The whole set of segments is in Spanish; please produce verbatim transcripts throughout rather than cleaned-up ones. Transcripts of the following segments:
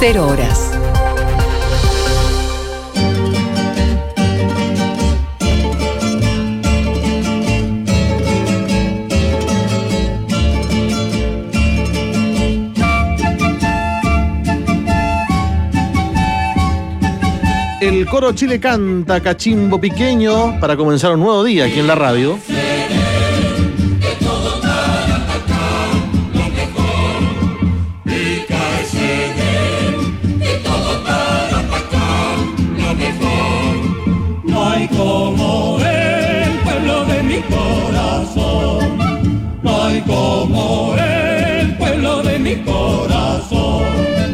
Cero horas. El Coro Chile canta Cachimbo Pequeño para comenzar un nuevo día aquí en la radio. No hay como el pueblo de mi corazón, no hay como el pueblo de mi corazón.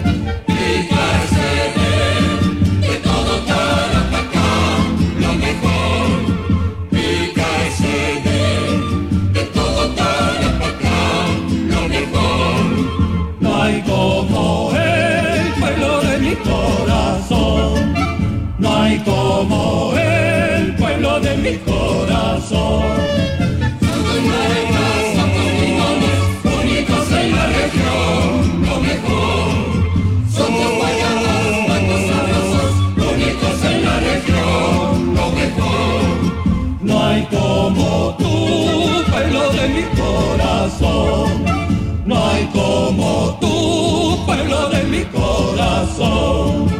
Como el pueblo de mi corazón. Somos naranjas, somos limones, únicos en la región, lo mejor. Somos guayabas, mangos sabrosos, únicos en la región, lo mejor. No hay como tú, pueblo de mi corazón. No hay como tú, pueblo de mi corazón.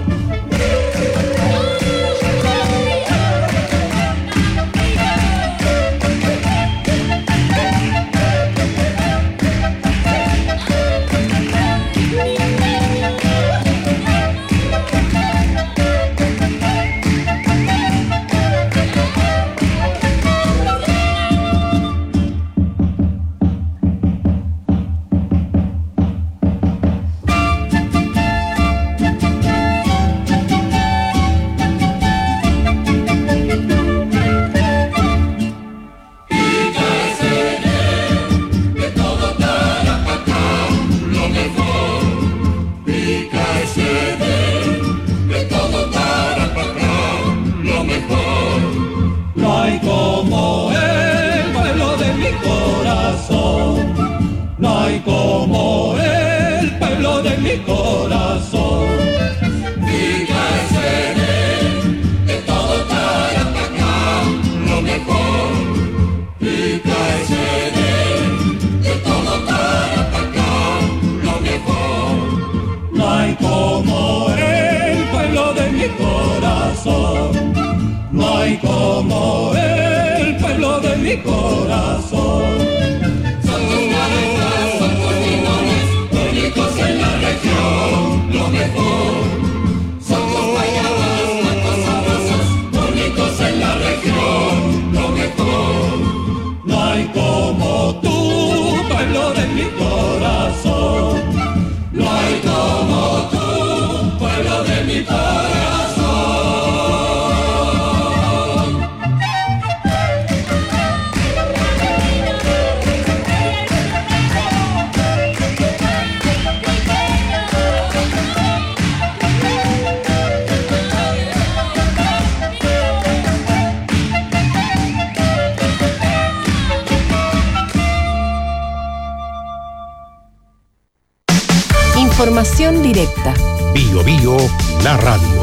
Información directa. Bio Bio, la radio.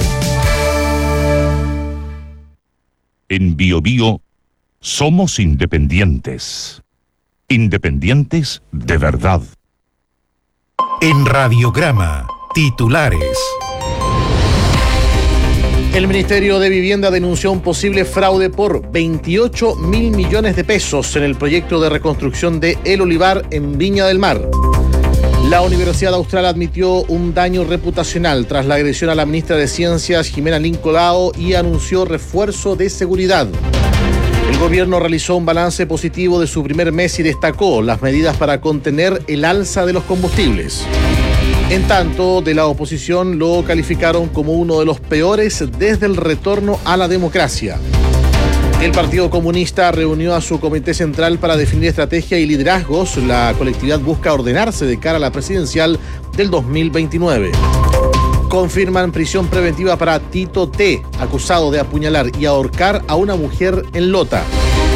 En Bio Bio somos independientes. Independientes de verdad. En Radiograma, titulares. El Ministerio de Vivienda denunció un posible fraude por veintiocho mil millones de pesos en el proyecto de reconstrucción de El Olivar en Viña del Mar. La Universidad Austral admitió un daño reputacional tras la agresión a la ministra de Ciencias, Jimena Lincolao, y anunció refuerzo de seguridad. El gobierno realizó un balance positivo de su primer mes y destacó las medidas para contener el alza de los combustibles. En tanto, de la oposición lo calificaron como uno de los peores desde el retorno a la democracia. El Partido Comunista reunió a su comité central para definir estrategia y liderazgos. La colectividad busca ordenarse de cara a la presidencial del dos mil veintinueve. Confirman prisión preventiva para Tito T., acusado de apuñalar y ahorcar a una mujer en Lota.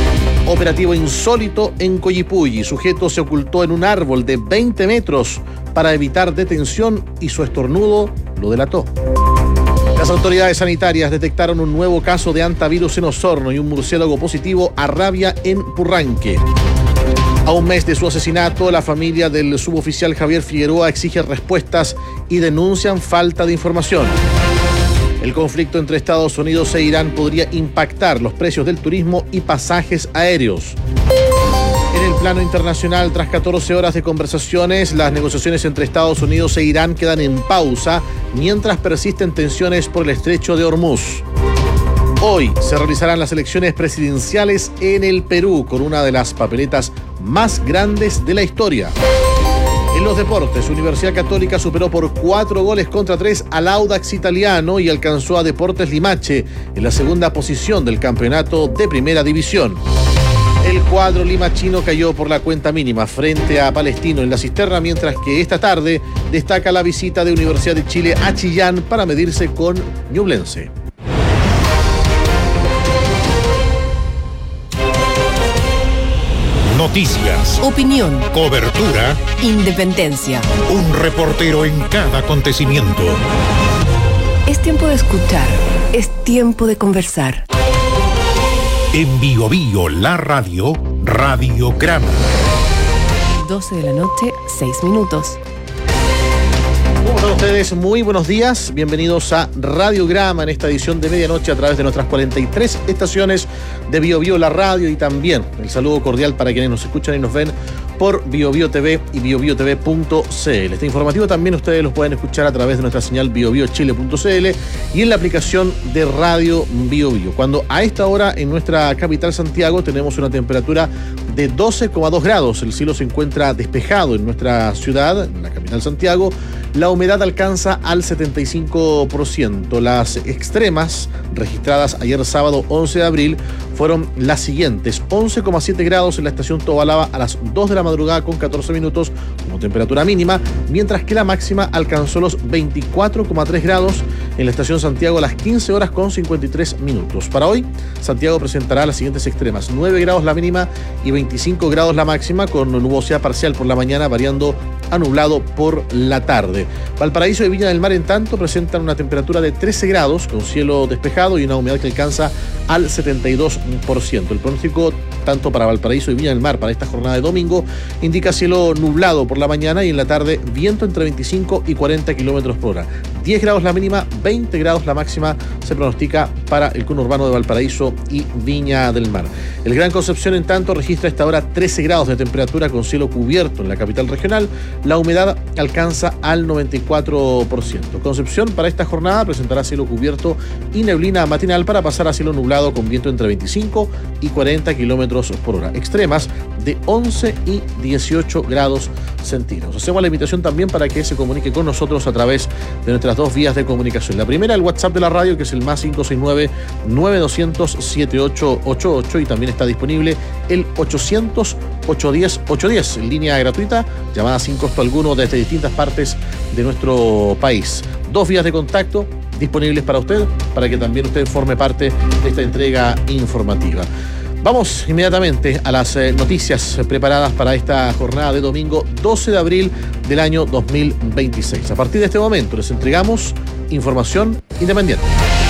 Operativo insólito en Coyipulli. Sujeto se ocultó en un árbol de veinte metros para evitar detención y su estornudo lo delató. Las autoridades sanitarias detectaron un nuevo caso de hantavirus en Osorno y un murciélago positivo a rabia en Purranque. A un mes de su asesinato, la familia del suboficial Javier Figueroa exige respuestas y denuncian falta de información. El conflicto entre Estados Unidos e Irán podría impactar los precios del turismo y pasajes aéreos. En el plano internacional, tras catorce horas de conversaciones, las negociaciones entre Estados Unidos e Irán quedan en pausa mientras persisten tensiones por el estrecho de Hormuz. Hoy se realizarán las elecciones presidenciales en el Perú con una de las papeletas más grandes de la historia. En los deportes, Universidad Católica superó por cuatro goles contra tres al Audax Italiano y alcanzó a Deportes Limache en la segunda posición del campeonato de Primera División. El cuadro limachino cayó por la cuenta mínima frente a Palestino en la Cisterna, mientras que esta tarde destaca la visita de Universidad de Chile a Chillán para medirse con Ñublense. Noticias, opinión, cobertura, independencia. Un reportero en cada acontecimiento. Es tiempo de escuchar, es tiempo de conversar. En Bio Bio, la radio, Radiograma. doce de la noche, seis minutos. ¿Cómo están ustedes? Muy buenos días. Bienvenidos a Radiograma en esta edición de medianoche a través de nuestras cuarenta y tres estaciones de Bio Bio, la radio, y también el saludo cordial para quienes nos escuchan y nos ven por Bio Bio T V y bio bio t v punto c l. Este informativo también ustedes los pueden escuchar a través de nuestra señal bio bio chile punto c l y en la aplicación de Radio Bio Bio. Cuando a esta hora en nuestra capital Santiago tenemos una temperatura de doce coma dos grados. El cielo se encuentra despejado en nuestra ciudad, en la capital Santiago. La humedad alcanza al setenta y cinco por ciento. Las extremas registradas ayer sábado once de abril fueron las siguientes: once coma siete grados en la estación Tobalaba a las dos de la madrugada con catorce minutos como temperatura mínima, mientras que la máxima alcanzó los veinticuatro coma tres grados en la estación Santiago a las quince horas con cincuenta y tres minutos. Para hoy, Santiago presentará las siguientes extremas: nueve grados la mínima y veinticinco grados la máxima, con nubosidad parcial por la mañana, variando a nublado por la tarde. Valparaíso y Viña del Mar, en tanto, presentan una temperatura de trece grados, con cielo despejado y una humedad que alcanza al setenta y dos por ciento. El pronóstico, tanto para Valparaíso y Viña del Mar, para esta jornada de domingo, indica cielo nublado por la mañana y en la tarde viento entre veinticinco y cuarenta kilómetros por hora. diez grados la mínima, veinte grados la máxima se pronostica para el conurbano de Valparaíso y Viña del Mar. El Gran Concepción, en tanto, registra a esta hora trece grados de temperatura con cielo cubierto en la capital regional. La humedad alcanza al noventa y cuatro por ciento. Concepción para esta jornada presentará cielo cubierto y neblina matinal para pasar a cielo nublado con viento entre veinticinco y cuarenta kilómetros por hora. Extremas de once y dieciocho grados centígrados. Hacemos la invitación también para que se comunique con nosotros a través de nuestras dos vías de comunicación. La primera, el WhatsApp de la radio, que es el más cinco seis nueve, nueve dos cero cero, siete ocho ocho ocho, y también está disponible el ochocientos, ochocientos diez, ochocientos diez, en línea gratuita, llamada sin costo alguno desde distintas partes de nuestro país. Dos vías de contacto disponibles para usted, para que también usted forme parte de esta entrega informativa. Vamos inmediatamente a las eh, noticias preparadas para esta jornada de domingo doce de abril del año dos mil veintiséis. A partir de este momento les entregamos información independiente.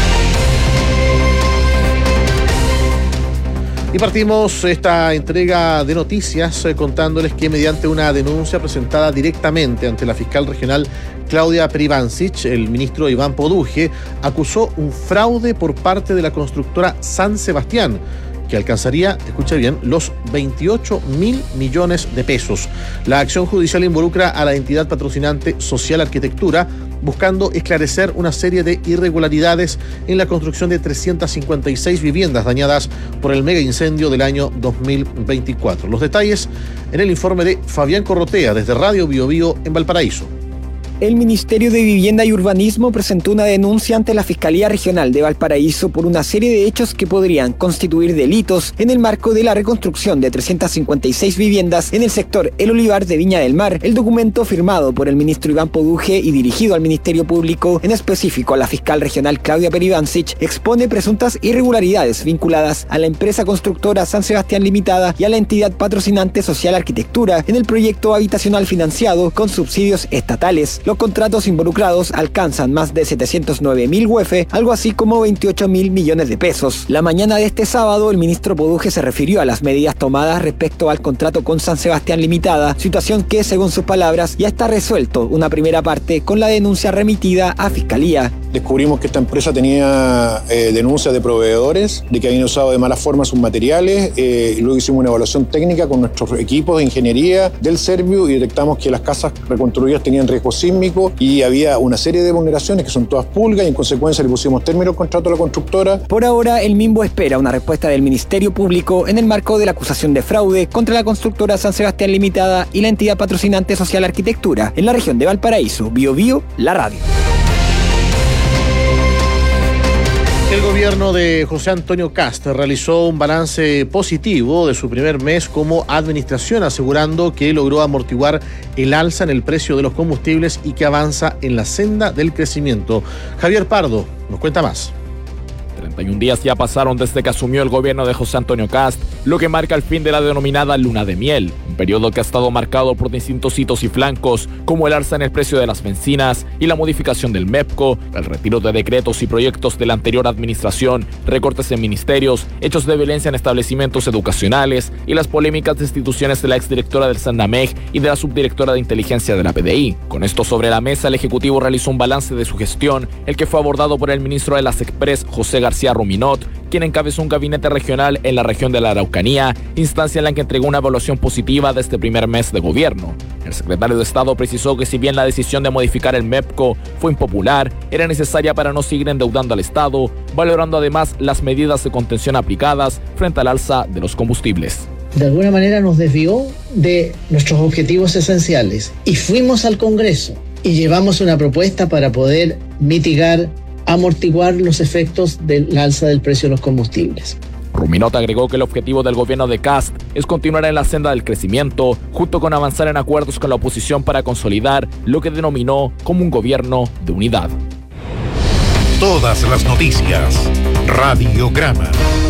Y partimos esta entrega de noticias eh, contándoles que mediante una denuncia presentada directamente ante la fiscal regional Claudia Perivancic, el ministro Iván Poduje acusó un fraude por parte de la constructora San Sebastián, que alcanzaría, escucha bien, los veintiocho mil millones de pesos. La acción judicial involucra a la entidad patrocinante Social Arquitectura, buscando esclarecer una serie de irregularidades en la construcción de trescientas cincuenta y seis viviendas dañadas por el mega incendio del año dos mil veinticuatro. Los detalles en el informe de Fabián Corrotea desde Radio Bio Bio en Valparaíso. El Ministerio de Vivienda y Urbanismo presentó una denuncia ante la Fiscalía Regional de Valparaíso por una serie de hechos que podrían constituir delitos en el marco de la reconstrucción de trescientas cincuenta y seis viviendas en el sector El Olivar de Viña del Mar. El documento firmado por el ministro Iván Poduje y dirigido al Ministerio Público, en específico a la fiscal regional Claudia Peribancic, expone presuntas irregularidades vinculadas a la empresa constructora San Sebastián Limitada y a la entidad patrocinante Social Arquitectura en el proyecto habitacional financiado con subsidios estatales. Los contratos involucrados alcanzan más de setecientos nueve mil U F, algo así como veintiocho mil millones de pesos. La mañana de este sábado, el ministro Poduje se refirió a las medidas tomadas respecto al contrato con San Sebastián Limitada, situación que, según sus palabras, ya está resuelto una primera parte con la denuncia remitida a Fiscalía. Descubrimos que esta empresa tenía eh, denuncias de proveedores, de que habían usado de mala forma sus materiales, eh, y luego hicimos una evaluación técnica con nuestros equipos de ingeniería del Serviu y detectamos que las casas reconstruidas tenían riesgo sísmico y había una serie de vulneraciones que son todas pulgas y en consecuencia le pusimos término al contrato a la constructora. Por ahora, el Minbo espera una respuesta del Ministerio Público en el marco de la acusación de fraude contra la constructora San Sebastián Limitada y la entidad patrocinante Social Arquitectura en la región de Valparaíso. Bio Bio, la radio. El gobierno de José Antonio Kast realizó un balance positivo de su primer mes como administración, asegurando que logró amortiguar el alza en el precio de los combustibles y que avanza en la senda del crecimiento. Javier Pardo nos cuenta más. treinta y un días ya pasaron desde que asumió el gobierno de José Antonio Kast, lo que marca el fin de la denominada luna de miel, un periodo que ha estado marcado por distintos hitos y flancos, como el alza en el precio de las bencinas y la modificación del MEPCO, el retiro de decretos y proyectos de la anterior administración, recortes en ministerios, hechos de violencia en establecimientos educacionales y las polémicas destituciones de la exdirectora del SENAMEG y de la subdirectora de inteligencia de la P D I. Con esto sobre la mesa, el Ejecutivo realizó un balance de su gestión, el que fue abordado por el ministro de las Express, José García Ruminot, quien encabezó un gabinete regional en la región de la Araucanía, instancia en la que entregó una evaluación positiva de este primer mes de gobierno. El secretario de Estado precisó que si bien la decisión de modificar el MEPCO fue impopular, era necesaria para no seguir endeudando al Estado, valorando además las medidas de contención aplicadas frente al alza de los combustibles. De alguna manera nos desvió de nuestros objetivos esenciales y fuimos al Congreso y llevamos una propuesta para poder mitigar, amortiguar los efectos del alza del precio de los combustibles. Ruminot agregó que el objetivo del gobierno de Kast es continuar en la senda del crecimiento, junto con avanzar en acuerdos con la oposición para consolidar lo que denominó como un gobierno de unidad. Todas las noticias. Radiograma.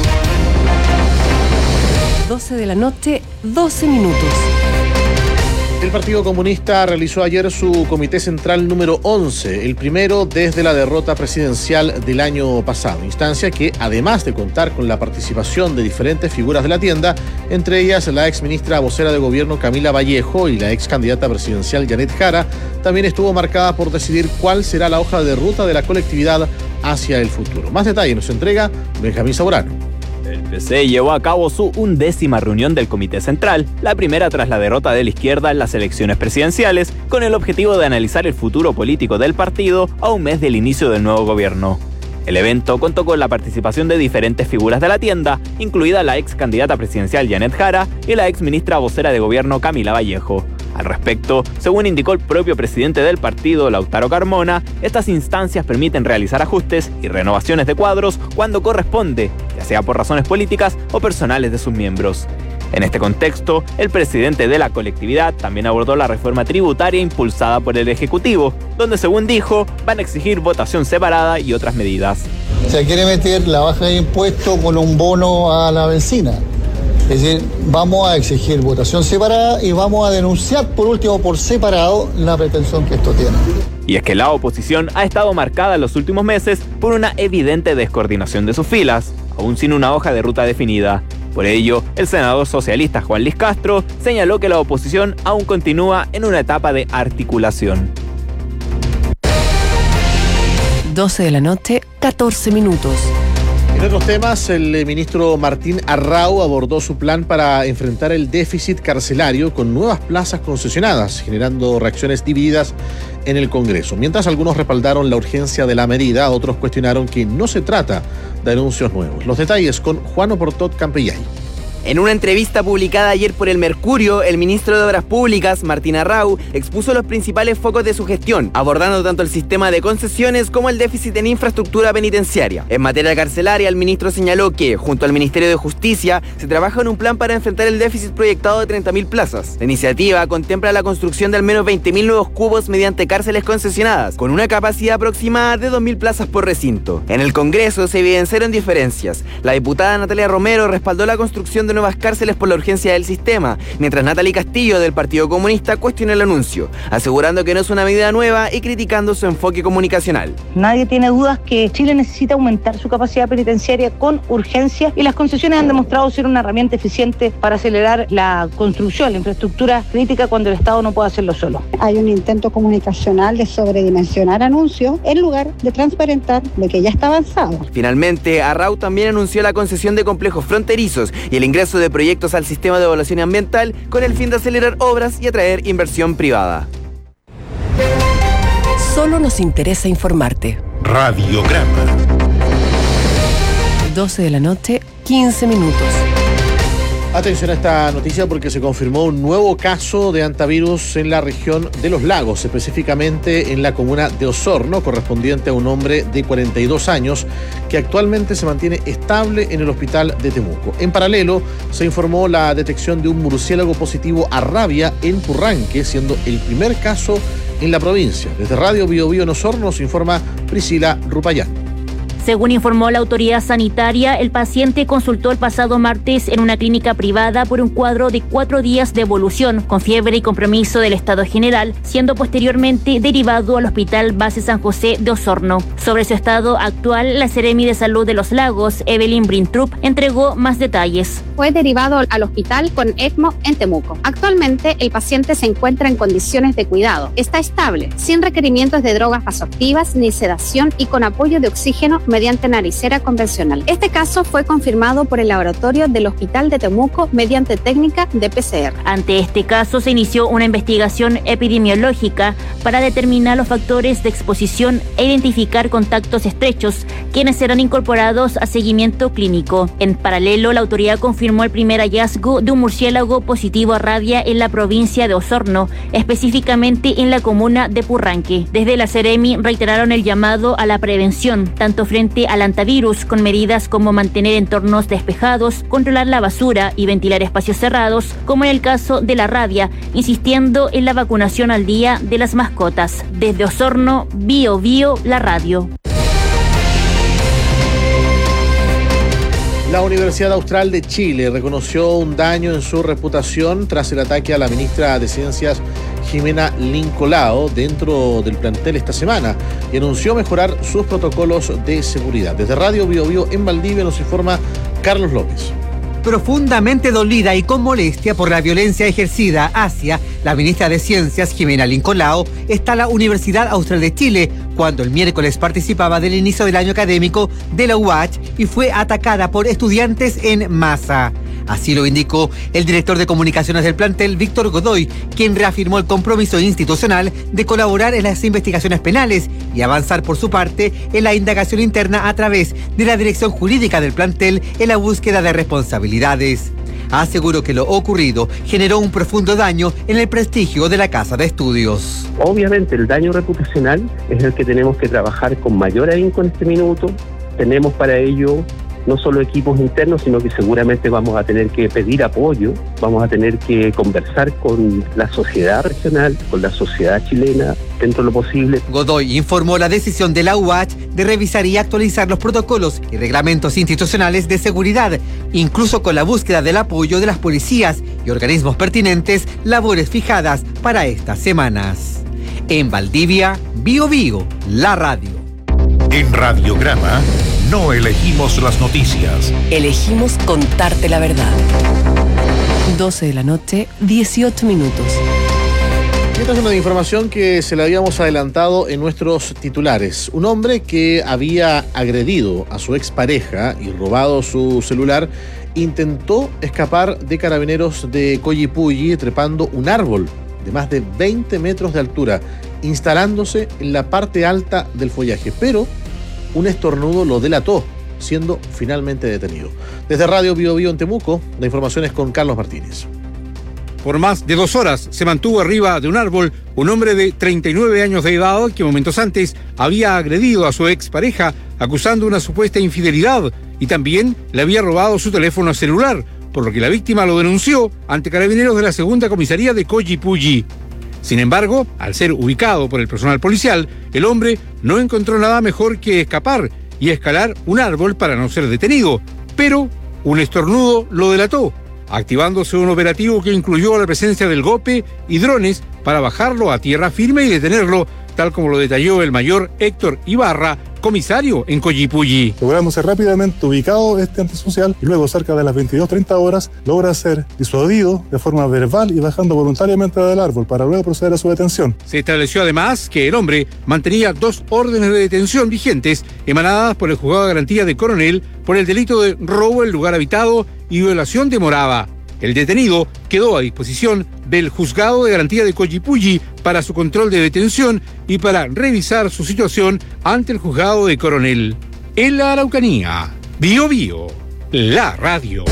doce de la noche, doce minutos. El Partido Comunista realizó ayer su comité central número once, el primero desde la derrota presidencial del año pasado, instancia que, además de contar con la participación de diferentes figuras de la tienda, entre ellas la ex ministra vocera de gobierno Camila Vallejo y la ex candidata presidencial Janet Jara, también estuvo marcada por decidir cuál será la hoja de ruta de la colectividad hacia el futuro. Más detalle nos entrega Benjamín Saborano. El P C llevó a cabo su undécima reunión del Comité Central, la primera tras la derrota de la izquierda en las elecciones presidenciales, con el objetivo de analizar el futuro político del partido a un mes del inicio del nuevo gobierno. El evento contó con la participación de diferentes figuras de la tienda, incluida la ex candidata presidencial Janet Jara y la ex ministra vocera de gobierno Camila Vallejo. Al respecto, según indicó el propio presidente del partido, Lautaro Carmona, estas instancias permiten realizar ajustes y renovaciones de cuadros cuando corresponde, ya sea por razones políticas o personales de sus miembros. En este contexto, el presidente de la colectividad también abordó la reforma tributaria impulsada por el Ejecutivo, donde, según dijo, van a exigir votación separada y otras medidas. Se quiere meter la baja de impuestos con un bono a la benzina. Es decir, vamos a exigir votación separada y vamos a denunciar por último por separado la pretensión que esto tiene. Y es que la oposición ha estado marcada en los últimos meses por una evidente descoordinación de sus filas, aún sin una hoja de ruta definida. Por ello, el senador socialista Juan Luis Castro señaló que la oposición aún continúa en una etapa de articulación. doce de la noche, catorce minutos. En otros temas, el ministro Martín Arrau abordó su plan para enfrentar el déficit carcelario con nuevas plazas concesionadas, generando reacciones divididas en el Congreso. Mientras algunos respaldaron la urgencia de la medida, otros cuestionaron que no se trata de anuncios nuevos. Los detalles con Juan Oportot Campellay. En una entrevista publicada ayer por El Mercurio, el ministro de Obras Públicas, Martín Arrau, expuso los principales focos de su gestión, abordando tanto el sistema de concesiones como el déficit en infraestructura penitenciaria. En materia carcelaria, el ministro señaló que, junto al Ministerio de Justicia, se trabaja en un plan para enfrentar el déficit proyectado de treinta mil plazas. La iniciativa contempla la construcción de al menos veinte mil nuevos cubos mediante cárceles concesionadas, con una capacidad aproximada de dos mil plazas por recinto. En el Congreso se evidenciaron diferencias. La diputada Natalia Romero respaldó la construcción de nuevas cárceles por la urgencia del sistema, mientras Natalie Castillo, del Partido Comunista, cuestionó el anuncio, asegurando que no es una medida nueva y criticando su enfoque comunicacional. Nadie tiene dudas que Chile necesita aumentar su capacidad penitenciaria con urgencia y las concesiones han demostrado ser una herramienta eficiente para acelerar la construcción, la infraestructura crítica cuando el Estado no puede hacerlo solo. Hay un intento comunicacional de sobredimensionar anuncios en lugar de transparentar lo que ya está avanzado. Finalmente, Arrau también anunció la concesión de complejos fronterizos y el ingreso de proyectos al sistema de evaluación ambiental con el fin de acelerar obras y atraer inversión privada. Solo nos interesa informarte. Radiograma. doce de la noche, quince minutos. Atención a esta noticia porque se confirmó un nuevo caso de hantavirus en la región de Los Lagos, específicamente en la comuna de Osorno, correspondiente a un hombre de cuarenta y dos años que actualmente se mantiene estable en el hospital de Temuco. En paralelo, se informó la detección de un murciélago positivo a rabia en Purranque, siendo el primer caso en la provincia. Desde Radio Bio Bio en Osorno nos informa Priscila Rupayán. Según informó la autoridad sanitaria, el paciente consultó el pasado martes en una clínica privada por un cuadro de cuatro días de evolución, con fiebre y compromiso del estado general, siendo posteriormente derivado al Hospital Base San José de Osorno. Sobre su estado actual, la Seremi de Salud de Los Lagos, Evelyn Brintrup, entregó más detalles. Fue derivado al hospital con ECMO en Temuco. Actualmente, el paciente se encuentra en condiciones de cuidado. Está estable, sin requerimientos de drogas vasoactivas ni sedación y con apoyo de oxígeno mediante naricera convencional. Este caso fue confirmado por el laboratorio del Hospital de Temuco mediante técnica de P C R. Ante este caso se inició una investigación epidemiológica para determinar los factores de exposición e identificar contactos estrechos, quienes serán incorporados a seguimiento clínico. En paralelo, la autoridad confirmó el primer hallazgo de un murciélago positivo a rabia en la provincia de Osorno, específicamente en la comuna de Purranque. Desde la Seremi reiteraron el llamado a la prevención, tanto frente al hantavirus, con medidas como mantener entornos despejados, controlar la basura y ventilar espacios cerrados, como en el caso de la rabia, insistiendo en la vacunación al día de las mascotas. Desde Osorno, Bio Bio, la radio. La Universidad Austral de Chile reconoció un daño en su reputación tras el ataque a la ministra de Ciencias, Jimena Lincolao, dentro del plantel esta semana y anunció mejorar sus protocolos de seguridad. Desde Radio Bio Bio en Valdivia nos informa Carlos López. Profundamente dolida y con molestia por la violencia ejercida hacia la ministra de Ciencias, Jimena Lincolao, está la Universidad Austral de Chile, cuando el miércoles participaba del inicio del año académico de la U A Ch y fue atacada por estudiantes en masa. Así lo indicó el director de comunicaciones del plantel, Víctor Godoy, quien reafirmó el compromiso institucional de colaborar en las investigaciones penales y avanzar por su parte en la indagación interna a través de la dirección jurídica del plantel en la búsqueda de responsabilidades. Aseguró que lo ocurrido generó un profundo daño en el prestigio de la Casa de Estudios. Obviamente el daño reputacional es el que tenemos que trabajar con mayor ahínco en este minuto. Tenemos para ello no solo equipos internos, sino que seguramente vamos a tener que pedir apoyo, vamos a tener que conversar con la sociedad regional, con la sociedad chilena, dentro de lo posible. Godoy informó la decisión de la U A Ch de revisar y actualizar los protocolos y reglamentos institucionales de seguridad, incluso con la búsqueda del apoyo de las policías y organismos pertinentes, labores fijadas para estas semanas. En Valdivia, Bio Bio, la radio. En Radiograma no elegimos las noticias. Elegimos contarte la verdad. doce de la noche, dieciocho minutos. Esta es una información que se la habíamos adelantado en nuestros titulares. Un hombre que había agredido a su expareja y robado su celular intentó escapar de carabineros de Coyipulli trepando un árbol de más de veinte metros de altura, instalándose en la parte alta del follaje, pero un estornudo lo delató. siendo finalmente detenido. Desde Radio Bio Bio en Temuco, la información es con Carlos Martínez. Por más de dos horas se mantuvo arriba de un árbol un hombre de treinta y nueve años de edad que momentos antes había agredido a su expareja acusando una supuesta infidelidad y también le había robado su teléfono celular, por lo que la víctima lo denunció ante carabineros de la segunda comisaría de Collipulli. Sin embargo, al ser ubicado por el personal policial, el hombre no encontró nada mejor que escapar y escalar un árbol para no ser detenido, pero un estornudo lo delató, activándose un operativo que incluyó la presencia del GOPE y drones para bajarlo a tierra firme y detenerlo, tal como lo detalló el mayor Héctor Ibarra, comisario en Collipulli. Logramos ser rápidamente ubicado este antisocial y luego cerca de las veintidós treinta horas logra ser disuadido de forma verbal y bajando voluntariamente del árbol para luego proceder a su detención. Se estableció además que el hombre mantenía dos órdenes de detención vigentes emanadas por el Juzgado de Garantía de Coronel por el delito de robo en lugar habitado y violación de morada. El detenido quedó a disposición del Juzgado de Garantía de Collipulli para su control de detención y para revisar su situación ante el Juzgado de Coronel. En la Araucanía, Bio Bio, la radio.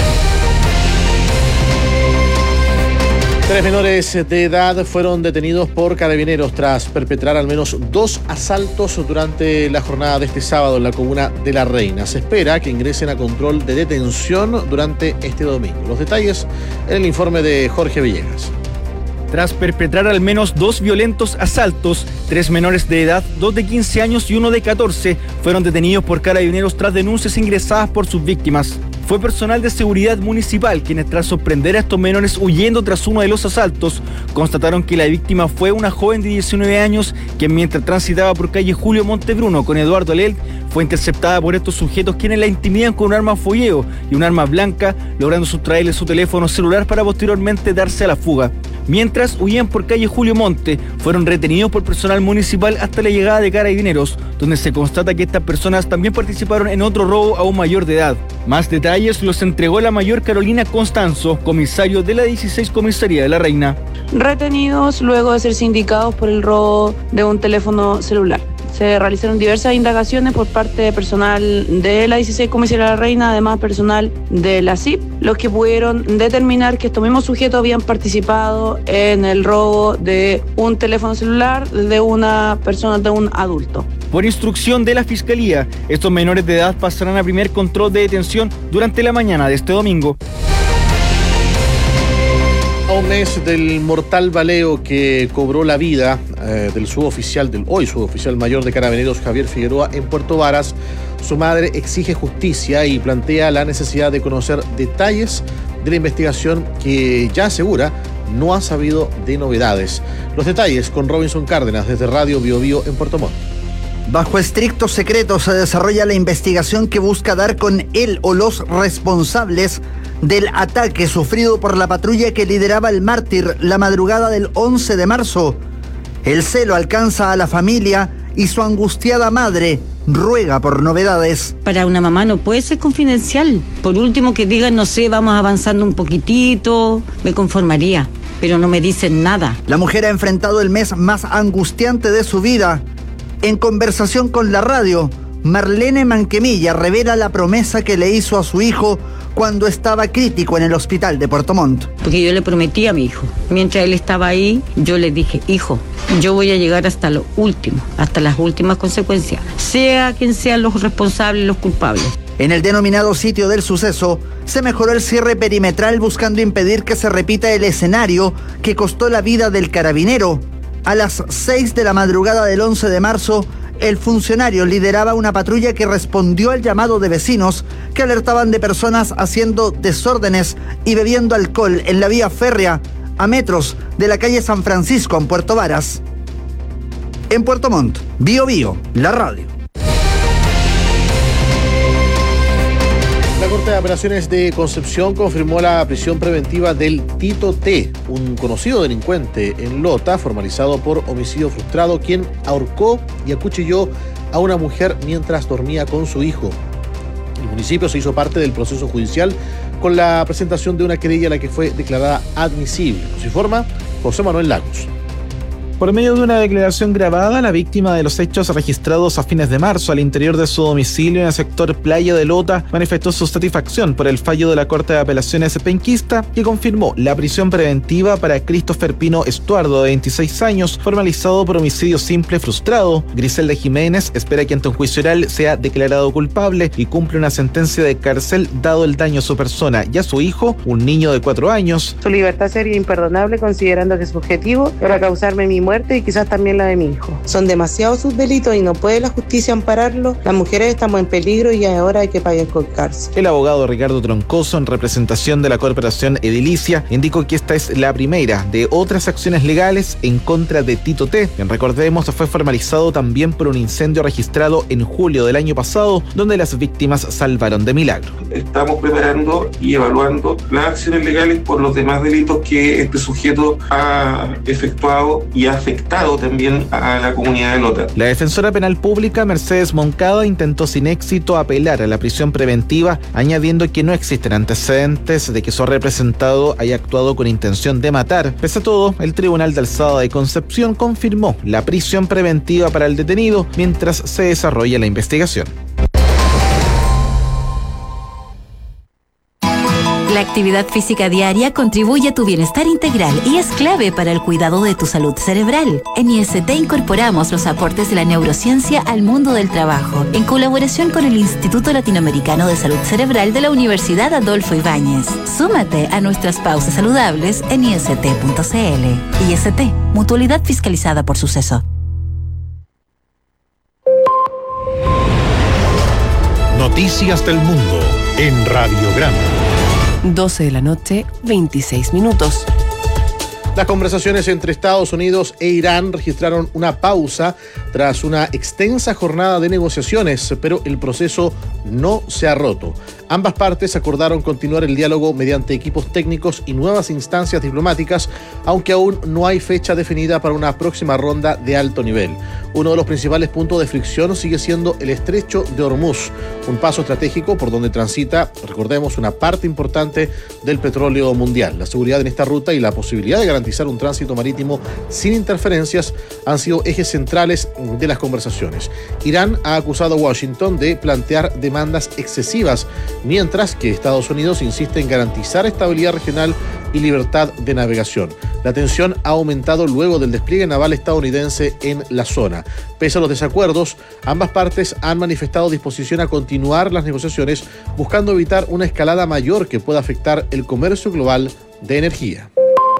Tres menores de edad fueron detenidos por carabineros tras perpetrar al menos dos asaltos durante la jornada de este sábado en la comuna de La Reina. Se espera que ingresen a control de detención durante este domingo. Los detalles en el informe de Jorge Villegas. Tras perpetrar al menos dos violentos asaltos, tres menores de edad, dos de quince años y uno de catorce, fueron detenidos por carabineros tras denuncias ingresadas por sus víctimas. Fue personal de seguridad municipal quienes, tras sorprender a estos menores huyendo tras uno de los asaltos, constataron que la víctima fue una joven de diecinueve años quien, mientras transitaba por calle Julio Montebruno con Eduardo Alelt, fue interceptada por estos sujetos quienes la intimidan con un arma folleo y un arma blanca, logrando sustraerle su teléfono celular para posteriormente darse a la fuga. Mientras huían por calle Julio Monte, fueron retenidos por personal municipal hasta la llegada de carabineros, donde se constata que estas personas también participaron en otro robo a un mayor de edad. Más detalles los entregó la mayor Carolina Constanzo, comisario de la dieciséis Comisaría de La Reina. Retenidos luego de ser sindicados por el robo de un teléfono celular. Se realizaron diversas indagaciones por parte de personal de la dieciséis Comisaría de La Reina, además personal de la C I P, los que pudieron determinar que estos mismos sujetos habían participado en el robo de un teléfono celular de una persona, de un adulto. Por instrucción de la Fiscalía, estos menores de edad pasarán a primer control de detención durante la mañana de este domingo. A un mes del mortal baleo que cobró la vida eh, del suboficial, del hoy suboficial mayor de Carabineros Javier Figueroa en Puerto Varas, su madre exige justicia y plantea la necesidad de conocer detalles de la investigación que ya asegura no ha sabido de novedades. Los detalles con Robinson Cárdenas desde Radio Bio Bio en Puerto Montt. Bajo estricto secreto se desarrolla la investigación que busca dar con él o los responsables del ataque sufrido por la patrulla que lideraba el mártir la madrugada del once de marzo. El celo alcanza a la familia y su angustiada madre ruega por novedades. Para una mamá no puede ser confidencial. Por último que digan, no sé, vamos avanzando un poquitito, me conformaría, pero no me dicen nada. La mujer ha enfrentado el mes más angustiante de su vida. En conversación con la radio, Marlene Manquemilla revela la promesa que le hizo a su hijo cuando estaba crítico en el hospital de Puerto Montt. Porque yo le prometí a mi hijo, mientras él estaba ahí, yo le dije, hijo, yo voy a llegar hasta lo último, hasta las últimas consecuencias, sea quien sean los responsables, los culpables. En el denominado sitio del suceso, se mejoró el cierre perimetral buscando impedir que se repita el escenario que costó la vida del carabinero. A las seis de la madrugada del once de marzo, el funcionario lideraba una patrulla que respondió al llamado de vecinos que alertaban de personas haciendo desórdenes y bebiendo alcohol en la vía férrea a metros de la calle San Francisco en Puerto Varas. En Puerto Montt, Bio Bio, la radio. La Corte de Apelaciones de Concepción confirmó la prisión preventiva del Tito T, un conocido delincuente en Lota, formalizado por homicidio frustrado, quien ahorcó y acuchilló a una mujer mientras dormía con su hijo. El municipio se hizo parte del proceso judicial con la presentación de una querella a la que fue declarada admisible. Nos informa José Manuel Lagos. Por medio de una declaración grabada, la víctima de los hechos registrados a fines de marzo al interior de su domicilio en el sector Playa de Lota manifestó su satisfacción por el fallo de la Corte de Apelaciones penquista, que confirmó la prisión preventiva para Christopher Pino Estuardo, de veintiséis años, formalizado por homicidio simple frustrado. Griselda Jiménez espera que ante un juicio oral sea declarado culpable y cumple una sentencia de cárcel dado el daño a su persona y a su hijo, un niño de cuatro años. Su libertad sería imperdonable considerando que su objetivo era causarme mi muerte y quizás también la de mi hijo. Son demasiados sus delitos y no puede la justicia ampararlo. Las mujeres estamos en peligro y ahora hay que pagar con cárcel. El abogado Ricardo Troncoso, en representación de la Corporación Edilicia, indicó que esta es la primera de otras acciones legales en contra de Tito T, quien, recordemos, fue formalizado también por un incendio registrado en julio del año pasado, donde las víctimas salvaron de milagro. Estamos preparando y evaluando las acciones legales por los demás delitos que este sujeto ha efectuado y ha afectado también a la comunidad de Lota. La defensora penal pública Mercedes Moncada intentó sin éxito apelar a la prisión preventiva, añadiendo que no existen antecedentes de que su representado haya actuado con intención de matar. Pese a todo, el Tribunal de Alzada de Concepción confirmó la prisión preventiva para el detenido mientras se desarrolla la investigación. La actividad física diaria contribuye a tu bienestar integral y es clave para el cuidado de tu salud cerebral. En I S T incorporamos los aportes de la neurociencia al mundo del trabajo, en colaboración con el Instituto Latinoamericano de Salud Cerebral de la Universidad Adolfo Ibáñez. Súmate a nuestras pausas saludables en I S T punto C L. I S T, mutualidad fiscalizada por Suceso. Noticias del Mundo en Radiograma. doce de la noche, veintiséis minutos. Las conversaciones entre Estados Unidos e Irán registraron una pausa tras una extensa jornada de negociaciones, pero el proceso no se ha roto. Ambas partes acordaron continuar el diálogo mediante equipos técnicos y nuevas instancias diplomáticas, aunque aún no hay fecha definida para una próxima ronda de alto nivel. Uno de los principales puntos de fricción sigue siendo el estrecho de Hormuz, un paso estratégico por donde transita, recordemos, una parte importante del petróleo mundial. La seguridad en esta ruta y la posibilidad de garantizar un tránsito marítimo sin interferencias han sido ejes centrales de las conversaciones. Irán ha acusado a Washington de plantear demandas excesivas, mientras que Estados Unidos insiste en garantizar estabilidad regional y libertad de navegación. La tensión ha aumentado luego del despliegue naval estadounidense en la zona. Pese a los desacuerdos, ambas partes han manifestado disposición a continuar las negociaciones, buscando evitar una escalada mayor que pueda afectar el comercio global de energía.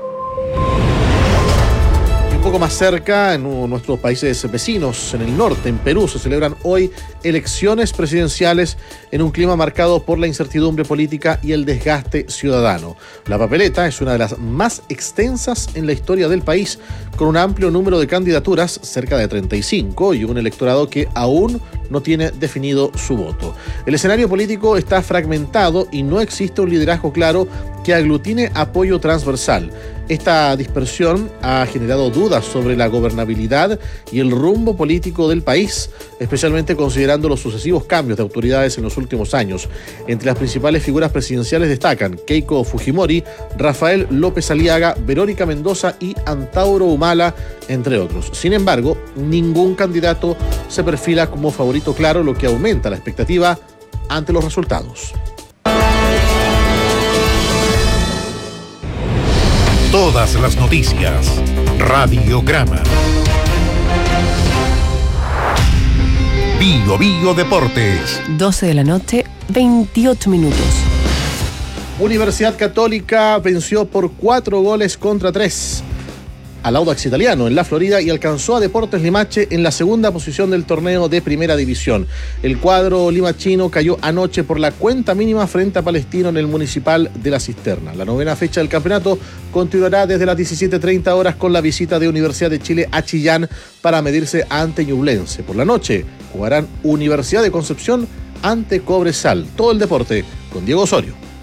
Un poco más cerca, en nuestros países vecinos, en el norte, en Perú, se celebran hoy elecciones presidenciales en un clima marcado por la incertidumbre política y el desgaste ciudadano. La papeleta es una de las más extensas en la historia del país, con un amplio número de candidaturas, cerca de treinta y cinco, y un electorado que aún no tiene definido su voto. El escenario político está fragmentado y no existe un liderazgo claro que aglutine apoyo transversal. Esta dispersión ha generado dudas sobre la gobernabilidad y el rumbo político del país, especialmente considerando los sucesivos cambios de autoridades en los últimos años. Entre las principales figuras presidenciales destacan Keiko Fujimori, Rafael López Aliaga, Verónica Mendoza y Antauro Humala, entre otros. Sin embargo, ningún candidato se perfila como favorito claro, lo que aumenta la expectativa ante los resultados. Todas las noticias. Radiograma. Bio Bio Deportes. doce de la noche, veintiocho minutos. Universidad Católica venció por cuatro goles contra tres al Audax Italiano en la Florida y alcanzó a Deportes Limache en la segunda posición del torneo de Primera División. El cuadro limachino cayó anoche por la cuenta mínima frente a Palestino en el Municipal de La Cisterna. La novena fecha del campeonato continuará desde las diecisiete treinta horas con la visita de Universidad de Chile a Chillán para medirse ante Ñublense. Por la noche jugarán Universidad de Concepción ante Cobresal. Todo el deporte con Diego Osorio.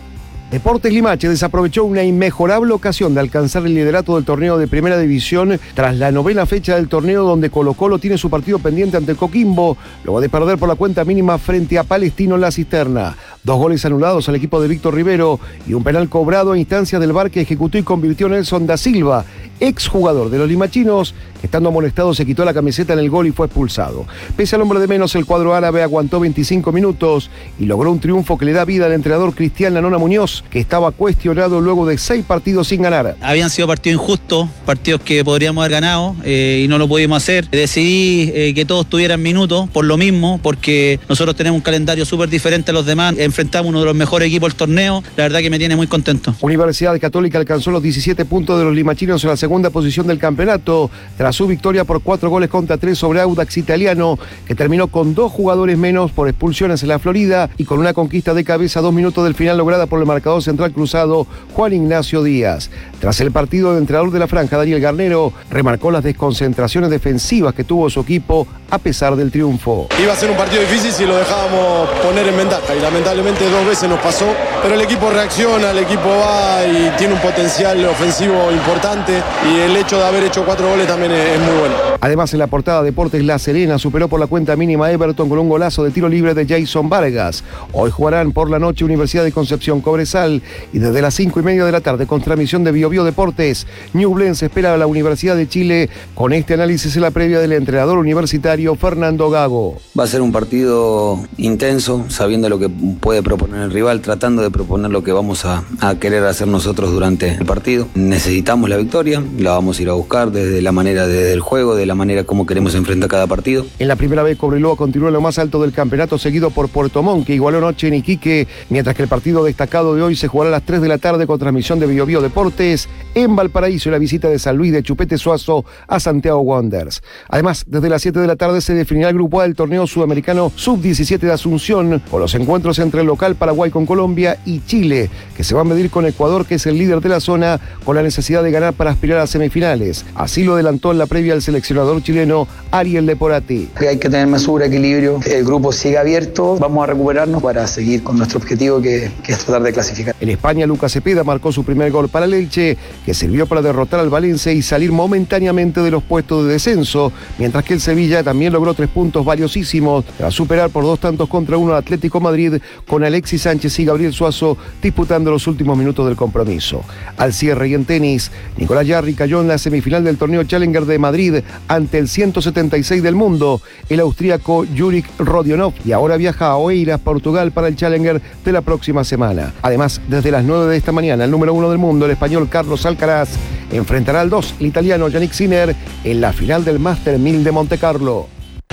Deportes Limache desaprovechó una inmejorable ocasión de alcanzar el liderato del torneo de Primera División tras la novena fecha del torneo, donde Colo-Colo tiene su partido pendiente ante Coquimbo, luego de perder por la cuenta mínima frente a Palestino en la Cisterna. Dos goles anulados al equipo de Víctor Rivero y un penal cobrado a instancias del V A R que ejecutó y convirtió Nelson da Silva, exjugador de los limachinos, que estando amonestado se quitó la camiseta en el gol y fue expulsado. Pese al hombre de menos, el cuadro árabe aguantó veinticinco minutos y logró un triunfo que le da vida al entrenador Cristian Lanona Muñoz, que estaba cuestionado luego de seis partidos sin ganar. Habían sido partidos injustos, partidos que podríamos haber ganado eh, y no lo pudimos hacer. Decidí eh, que todos tuvieran minutos por lo mismo, porque nosotros tenemos un calendario súper diferente a los demás. Enfrentamos uno de los mejores equipos del torneo, la verdad que me tiene muy contento. Universidad Católica alcanzó los diecisiete puntos de los limachinos en la segunda posición del campeonato, tras su victoria por cuatro goles contra tres sobre Audax Italiano, que terminó con dos jugadores menos por expulsiones en la Florida y con una conquista de cabeza a dos minutos del final lograda por el marcador central cruzado Juan Ignacio Díaz. Tras el partido, el entrenador de la franja, Daniel Garnero, remarcó las desconcentraciones defensivas que tuvo su equipo a pesar del triunfo. Iba a ser un partido difícil si lo dejábamos poner en ventaja y lamentablemente dos veces nos pasó, pero el equipo reacciona, el equipo va y tiene un potencial ofensivo importante y el hecho de haber hecho cuatro goles también es, es muy bueno. Además, en la portada Deportes La Serena superó por la cuenta mínima a Everton con un golazo de tiro libre de Jason Vargas. Hoy jugarán por la noche Universidad de Concepción Cobresal y desde las cinco y media de la tarde con transmisión de Bio Bio Deportes, Ñublense espera a la Universidad de Chile. Con este análisis en la previa del entrenador universitario Fernando Gago. Va a ser un partido intenso, sabiendo lo que puede proponer el rival, tratando de proponer lo que vamos a, a querer hacer nosotros durante el partido. Necesitamos la victoria, la vamos a ir a buscar desde la manera desde el juego, de la manera como queremos enfrentar cada partido. En la primera vez, Cobreloa continúa en lo más alto del campeonato, seguido por Puerto Montt, que igualó anoche en Iquique, mientras que el partido destacado de hoy se jugará a las tres de la tarde con transmisión de Bio Bio Deportes en Valparaíso y la visita de San Luis de Chupete Suazo a Santiago Wanderers. Además, desde las siete de la tarde se definirá el grupo A del torneo sudamericano sub diecisiete de Asunción, con los encuentros entre el local Paraguay con Colombia y Chile, que se va a medir con Ecuador, que es el líder de la zona, con la necesidad de ganar para aspirar a semifinales. Así lo adelantó en la previa el seleccionador chileno Ariel Leporati. Hay que tener mesura, equilibrio, el grupo sigue abierto, vamos a recuperarnos para seguir con nuestro objetivo que, que es tratar de clasificar. En España, Lucas Cepeda marcó su primer gol para el Elche, que sirvió para derrotar al Valencia y salir momentáneamente de los puestos de descenso, mientras que el Sevilla también logró tres puntos valiosísimos tras superar por dos tantos contra uno al Atlético Madrid, con Alexis Sánchez y Gabriel Suazo disputando los últimos minutos del compromiso. Al cierre y en tenis, Nicolás Jarry cayó en la semifinal del torneo Challenger de Madrid ante el ciento setenta y seis del mundo, el austríaco Juric Rodionov, y ahora viaja a Oeiras, Portugal, para el Challenger de la próxima semana. Además, desde las nueve de esta mañana, el número uno del mundo, el español Carlos Alcaraz, enfrentará al dos, el italiano Yannick Sinner, en la final del Master mil de Monte Carlo.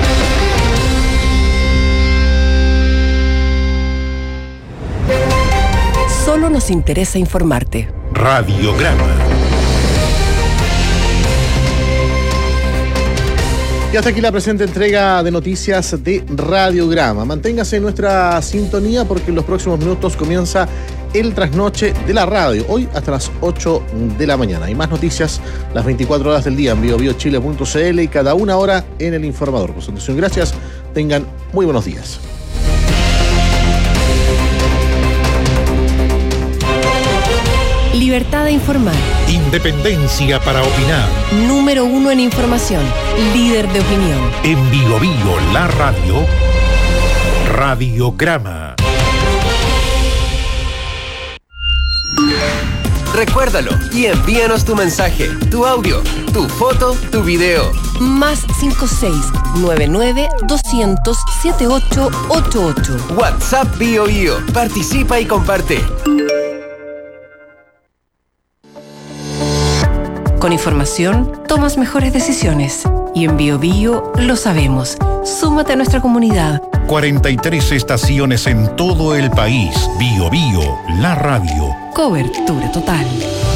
Solo nos interesa informarte. Radiograma. Y hasta aquí la presente entrega de noticias de Radiograma. Manténgase en nuestra sintonía porque en los próximos minutos comienza el trasnoche de la radio. Hoy hasta las ocho de la mañana. Hay más noticias las veinticuatro horas del día en bio bio chile punto c l y cada una hora en El Informador. Por su atención, gracias. Tengan muy buenos días. Libertad de informar. Independencia para opinar. Número uno en información. Líder de opinión. En Bio Bio, la radio. Radiograma. Recuérdalo y envíanos tu mensaje, tu audio, tu foto, tu video. Más cinco seis nueve nueve doscientos setenta y ocho ochenta y ocho. WhatsApp Bio Bio. Participa y comparte. Con información, tomas mejores decisiones. Y en Bio Bio lo sabemos. Súmate a nuestra comunidad. cuarenta y tres estaciones en todo el país. Bio Bio, la radio. Cobertura total.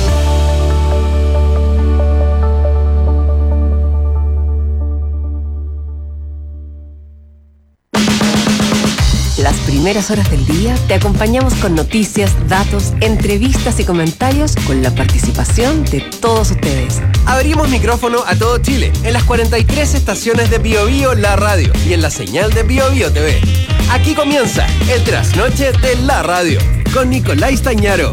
Las primeras horas del día te acompañamos con noticias, datos, entrevistas y comentarios con la participación de todos ustedes. Abrimos micrófono a todo Chile en las cuarenta y tres estaciones de Bio Bio, la radio, y en la señal de Bio Bio T V. Aquí comienza el trasnoche de la radio con Nicolás Stañaro.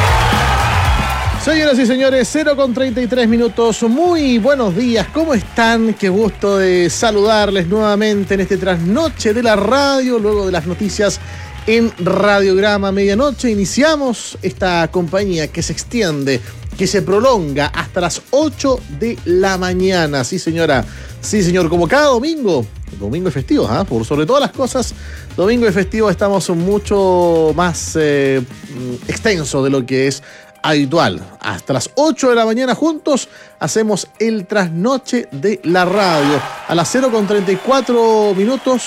Señoras y señores, cero con treinta y tres minutos. Muy buenos días, ¿cómo están? Qué gusto de saludarles nuevamente en este trasnoche de la radio, luego de las noticias en Radiograma Medianoche. Iniciamos esta compañía que se extiende, que se prolonga hasta las ocho de la mañana. Sí, señora, sí, señor, como cada domingo. Domingo y festivo, ¿eh? Por sobre todas las cosas, domingo y festivo estamos mucho más eh, extenso de lo que es habitual. Hasta las ocho de la mañana juntos hacemos el trasnoche de la radio. A las cero con treinta y cuatro minutos,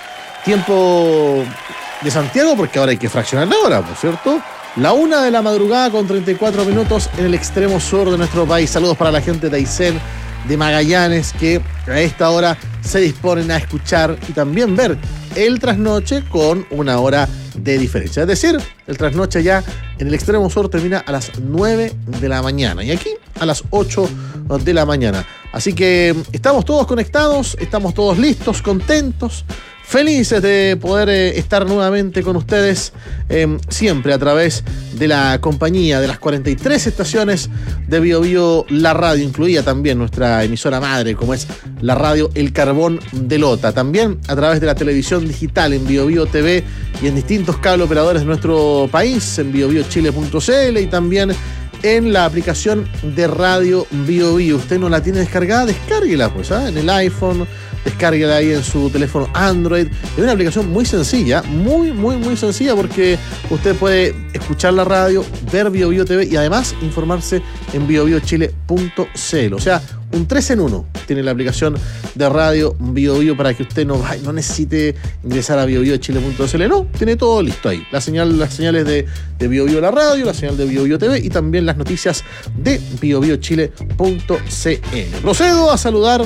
tiempo de Santiago, porque ahora hay que fraccionar la hora, ¿por cierto? La una de la madrugada con treinta y cuatro minutos en el extremo sur de nuestro país. Saludos para la gente de Aysén, de Magallanes, que a esta hora se disponen a escuchar y también ver el trasnoche con una hora de diferencia. Es decir, el trasnoche ya en el extremo sur termina a las nueve de la mañana y aquí a las ocho de la mañana. Así que estamos todos conectados, estamos todos listos, contentos, felices de poder eh, estar nuevamente con ustedes eh, siempre a través de la compañía de las cuarenta y tres estaciones de Bio Bio La Radio, incluida también nuestra emisora madre, como es la radio El Carbón de Lota. También a través de la televisión digital en Bio Bio T V y en distintos cable operadores de nuestro país, en bio bio chile punto c l y también en la aplicación de Radio Bio Bio. ¿Usted no la tiene descargada? Descárguela, pues, ¿ah? En el iPhone, descárguela ahí en su teléfono Android. Es una aplicación muy sencilla, muy, muy, muy sencilla, porque usted puede escuchar la radio, ver Bio Bio T V y además informarse en bio bio chile punto c l. O sea, un tres en uno tiene la aplicación de Radio Bio Bio para que usted no, no necesite ingresar a bio bio chile punto c l. No, tiene todo listo ahí. La señal, las señales de, de Bio Bio La Radio, la señal de Bio Bio T V y también las noticias de bio bio chile punto c l. Procedo a saludar,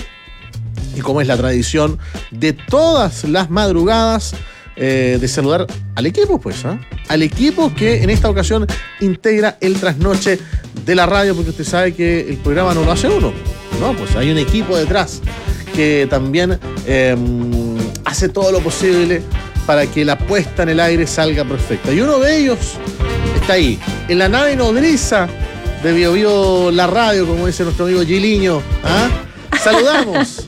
y como es la tradición de todas las madrugadas, eh, de saludar al equipo, pues, ¿eh? al equipo que en esta ocasión integra el trasnoche de la radio, porque usted sabe que el programa no lo hace uno, ¿no? Pues hay un equipo detrás que también eh, hace todo lo posible para que la puesta en el aire salga perfecta. Y uno de ellos está ahí, en la nave nodriza de Bio Bio La Radio, como dice nuestro amigo Giliño. ¿Ah? Saludamos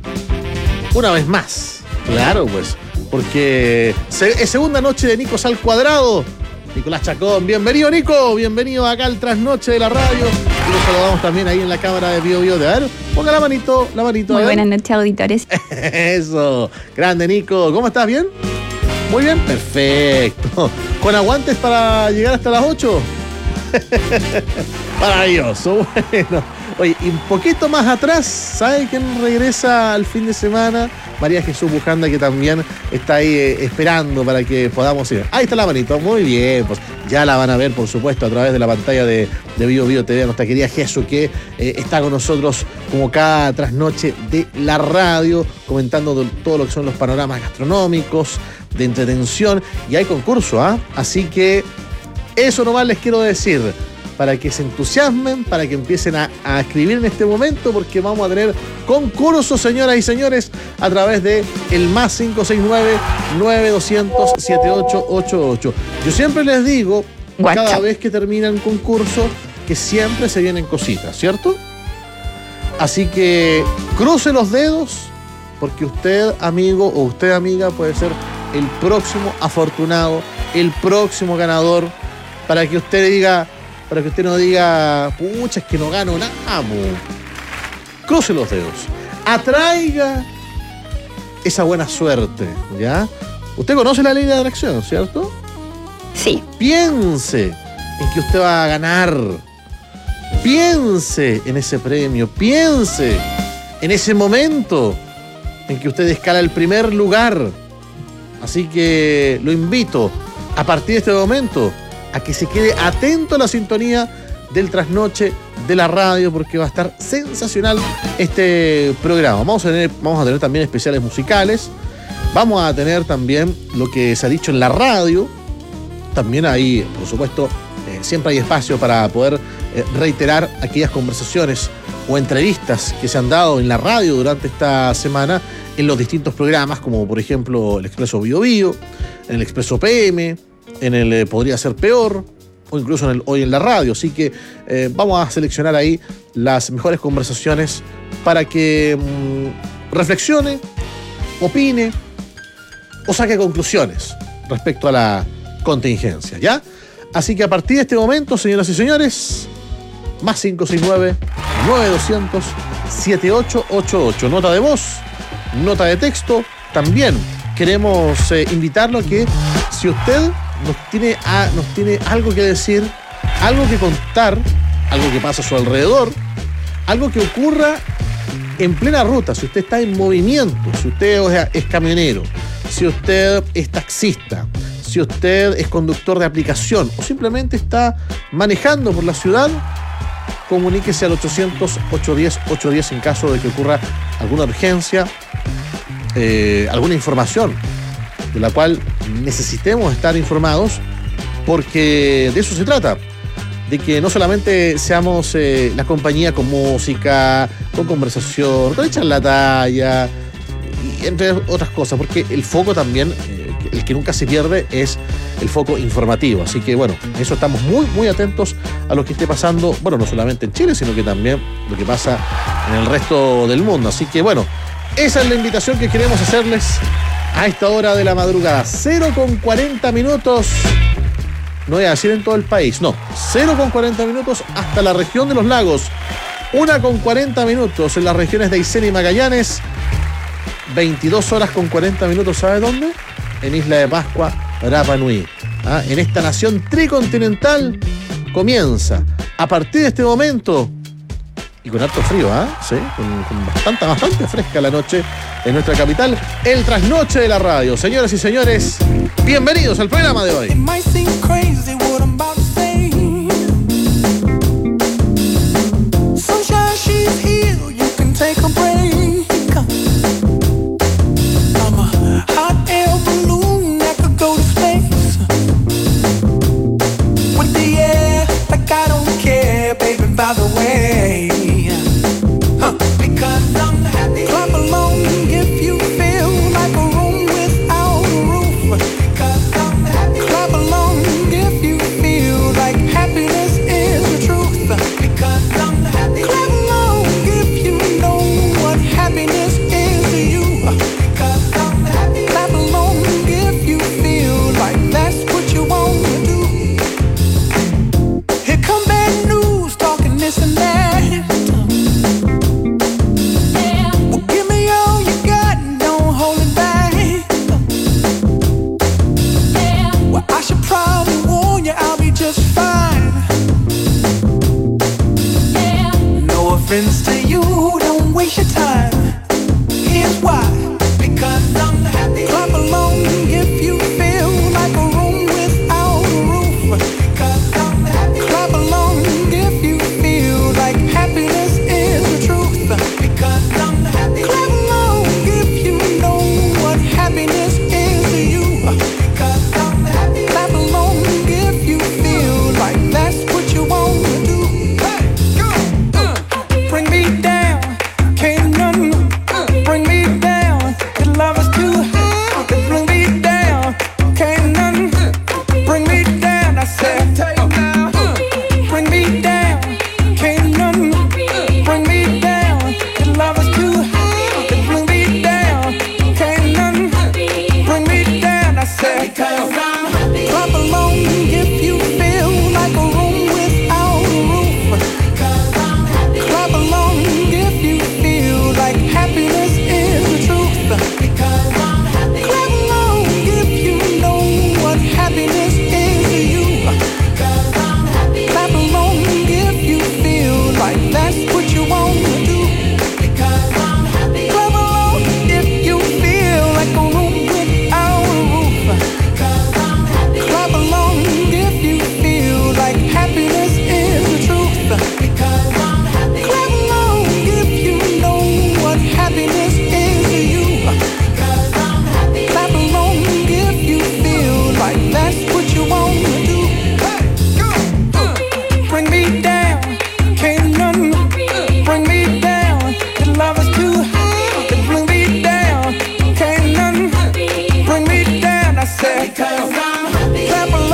una vez más, claro, pues, porque es segunda noche de Nico Sal Cuadrado. Nicolás Chacón, bienvenido, Nico, bienvenido acá al trasnoche de la radio. Y lo saludamos también ahí en la cámara de Bio Bio. De a ver, ponga la manito, la manito. Muy buenas noches, auditores. Eso, grande, Nico. ¿Cómo estás? ¿Bien? Muy bien, perfecto. ¿Con aguantes para llegar hasta las ocho? Maravilloso, bueno. Oye, y un poquito más atrás, ¿sabe quién regresa al fin de semana? María Jesús Bujanda, que también está ahí eh, esperando para que podamos ir. Ahí está la manito, muy bien, pues ya la van a ver, por supuesto, a través de la pantalla de, de Bio Bio T V, nuestra querida Jesús, que eh, está con nosotros como cada trasnoche de la radio, comentando de, todo lo que son los panoramas gastronómicos, de entretención, y hay concurso, ¿ah? ¿eh? Así que eso nomás les quiero decir, para que se entusiasmen, para que empiecen a, a escribir en este momento, porque vamos a tener concursos, señoras y señores, a través de el más cinco seis nueve, nueve dos cero cero, siete ocho ocho ocho. Yo siempre les digo, Guacha. cada vez que termina un concurso, que siempre se vienen cositas, ¿cierto? Así que cruce los dedos, porque usted, amigo, o usted, amiga, puede ser el próximo afortunado, el próximo ganador, para que usted diga... Para que usted no diga, pucha, es que no gano nada, po. Cruce los dedos. Atraiga esa buena suerte, ¿ya? Usted conoce la ley de atracción, ¿cierto? Sí. Piense en que usted va a ganar. Piense en ese premio. Piense en ese momento en que usted escala el primer lugar. Así que lo invito, a partir de este momento, a que se quede atento a la sintonía del trasnoche de la radio, porque va a estar sensacional este programa. Vamos a tener, vamos a tener también especiales musicales, vamos a tener también lo que se ha dicho en la radio, también ahí, por supuesto, eh, siempre hay espacio para poder eh, reiterar aquellas conversaciones o entrevistas que se han dado en la radio durante esta semana en los distintos programas, como por ejemplo el Expreso Bio Bio, en el Expreso P M, en el eh, podría ser peor, o incluso en el hoy en la radio. Así que eh, vamos a seleccionar ahí las mejores conversaciones para que mmm, reflexione, opine o saque conclusiones respecto a la contingencia, ¿ya? Así que a partir de este momento, señoras y señores, más cinco seis nueve, nueve dos cero cero, siete ocho ocho ocho. Nota de voz, nota de texto. También queremos eh, invitarlo a que si usted nos tiene, a, nos tiene algo que decir, algo que contar, algo que pasa a su alrededor, algo que ocurra en plena ruta, si usted está en movimiento, si usted o sea, es camionero, si usted es taxista, si usted es conductor de aplicación o simplemente está manejando por la ciudad, comuníquese al ochocientos, ochocientos diez, ochocientos diez en caso de que ocurra alguna urgencia, eh, alguna información de la cual necesitemos estar informados, porque de eso se trata, de que no solamente seamos eh, la compañía con música, con conversación, con echar la talla, y entre otras cosas, porque el foco también, eh, el que nunca se pierde, es el foco informativo. Así que bueno, eso estamos muy, muy atentos a lo que esté pasando, bueno, no solamente en Chile, sino que también lo que pasa en el resto del mundo. Así que bueno, esa es la invitación que queremos hacerles a esta hora de la madrugada. Cero con cuarenta minutos. No voy a decir en todo el país, no. Cero con cuarenta minutos hasta la región de los lagos. Una con cuarenta minutos en las regiones de Aysén y Magallanes. veintidós horas con cuarenta minutos, ¿sabe dónde? En Isla de Pascua, Rapa Nui. ¿Ah? En esta nación tricontinental comienza a partir de este momento, y con harto frío, ¿ah? ¿eh? Sí, con, con bastante, bastante fresca la noche en nuestra capital, el trasnoche de la radio. Señoras y señores, bienvenidos al programa de hoy. By the way, huh. Because I'm happy. Clap along if you feel like a room without a roof. Because I'm happy. Clap along if you feel like happiness is the truth. Because I'm happy. Clap along if you know what happiness is to you. Because I'm happy. Clap along if you feel like that's what you want to do. Here come bad news, talking this and that. Yeah. Well, give me all you got and don't hold it back. Yeah. Well, I should probably warn you, I'll be just fine. Yeah. No offense to you, don't waste your time. Here's why. Because I'm happy. Clap along if you feel like a room without a roof. Because I'm happy. Clap along if you feel like happiness is the truth. Because I'm happy. Clap along if you know what happiness is to you. Because I'm happy. Clap along if you feel like that's what you want to do. Hey, go. Uh, bring me down, can't none uh, bring me down. Your love is too high to bring me down. Can't none uh, bring me down. I said, take now. Uh, bring me down. Can't none bring me down. Your love is too high to bring me down. Can't none bring me down. I said, because I'm happy. Clap along if you feel like a room without a roof. Because I'm happy. Clap along if you feel like happiness is the truth. Because I'm happy. Clap along if you know what happiness is to you. Because I'm happy. Clap along if you feel like that's what you want to do. Because I'm happy. Clap along if you feel like a room without a roof. Because I'm happy. Clap along if you feel like happiness is the truth. Because I'm happy. Clap along if you know what happiness is to you. Because I'm happy. Clap along if you feel like that's what you want to do. Hey, go. Uh, bring me down, can't none bring me down. Your love is too high to bring me down. Can't none bring me down. I said, because I'm happy. Clap along.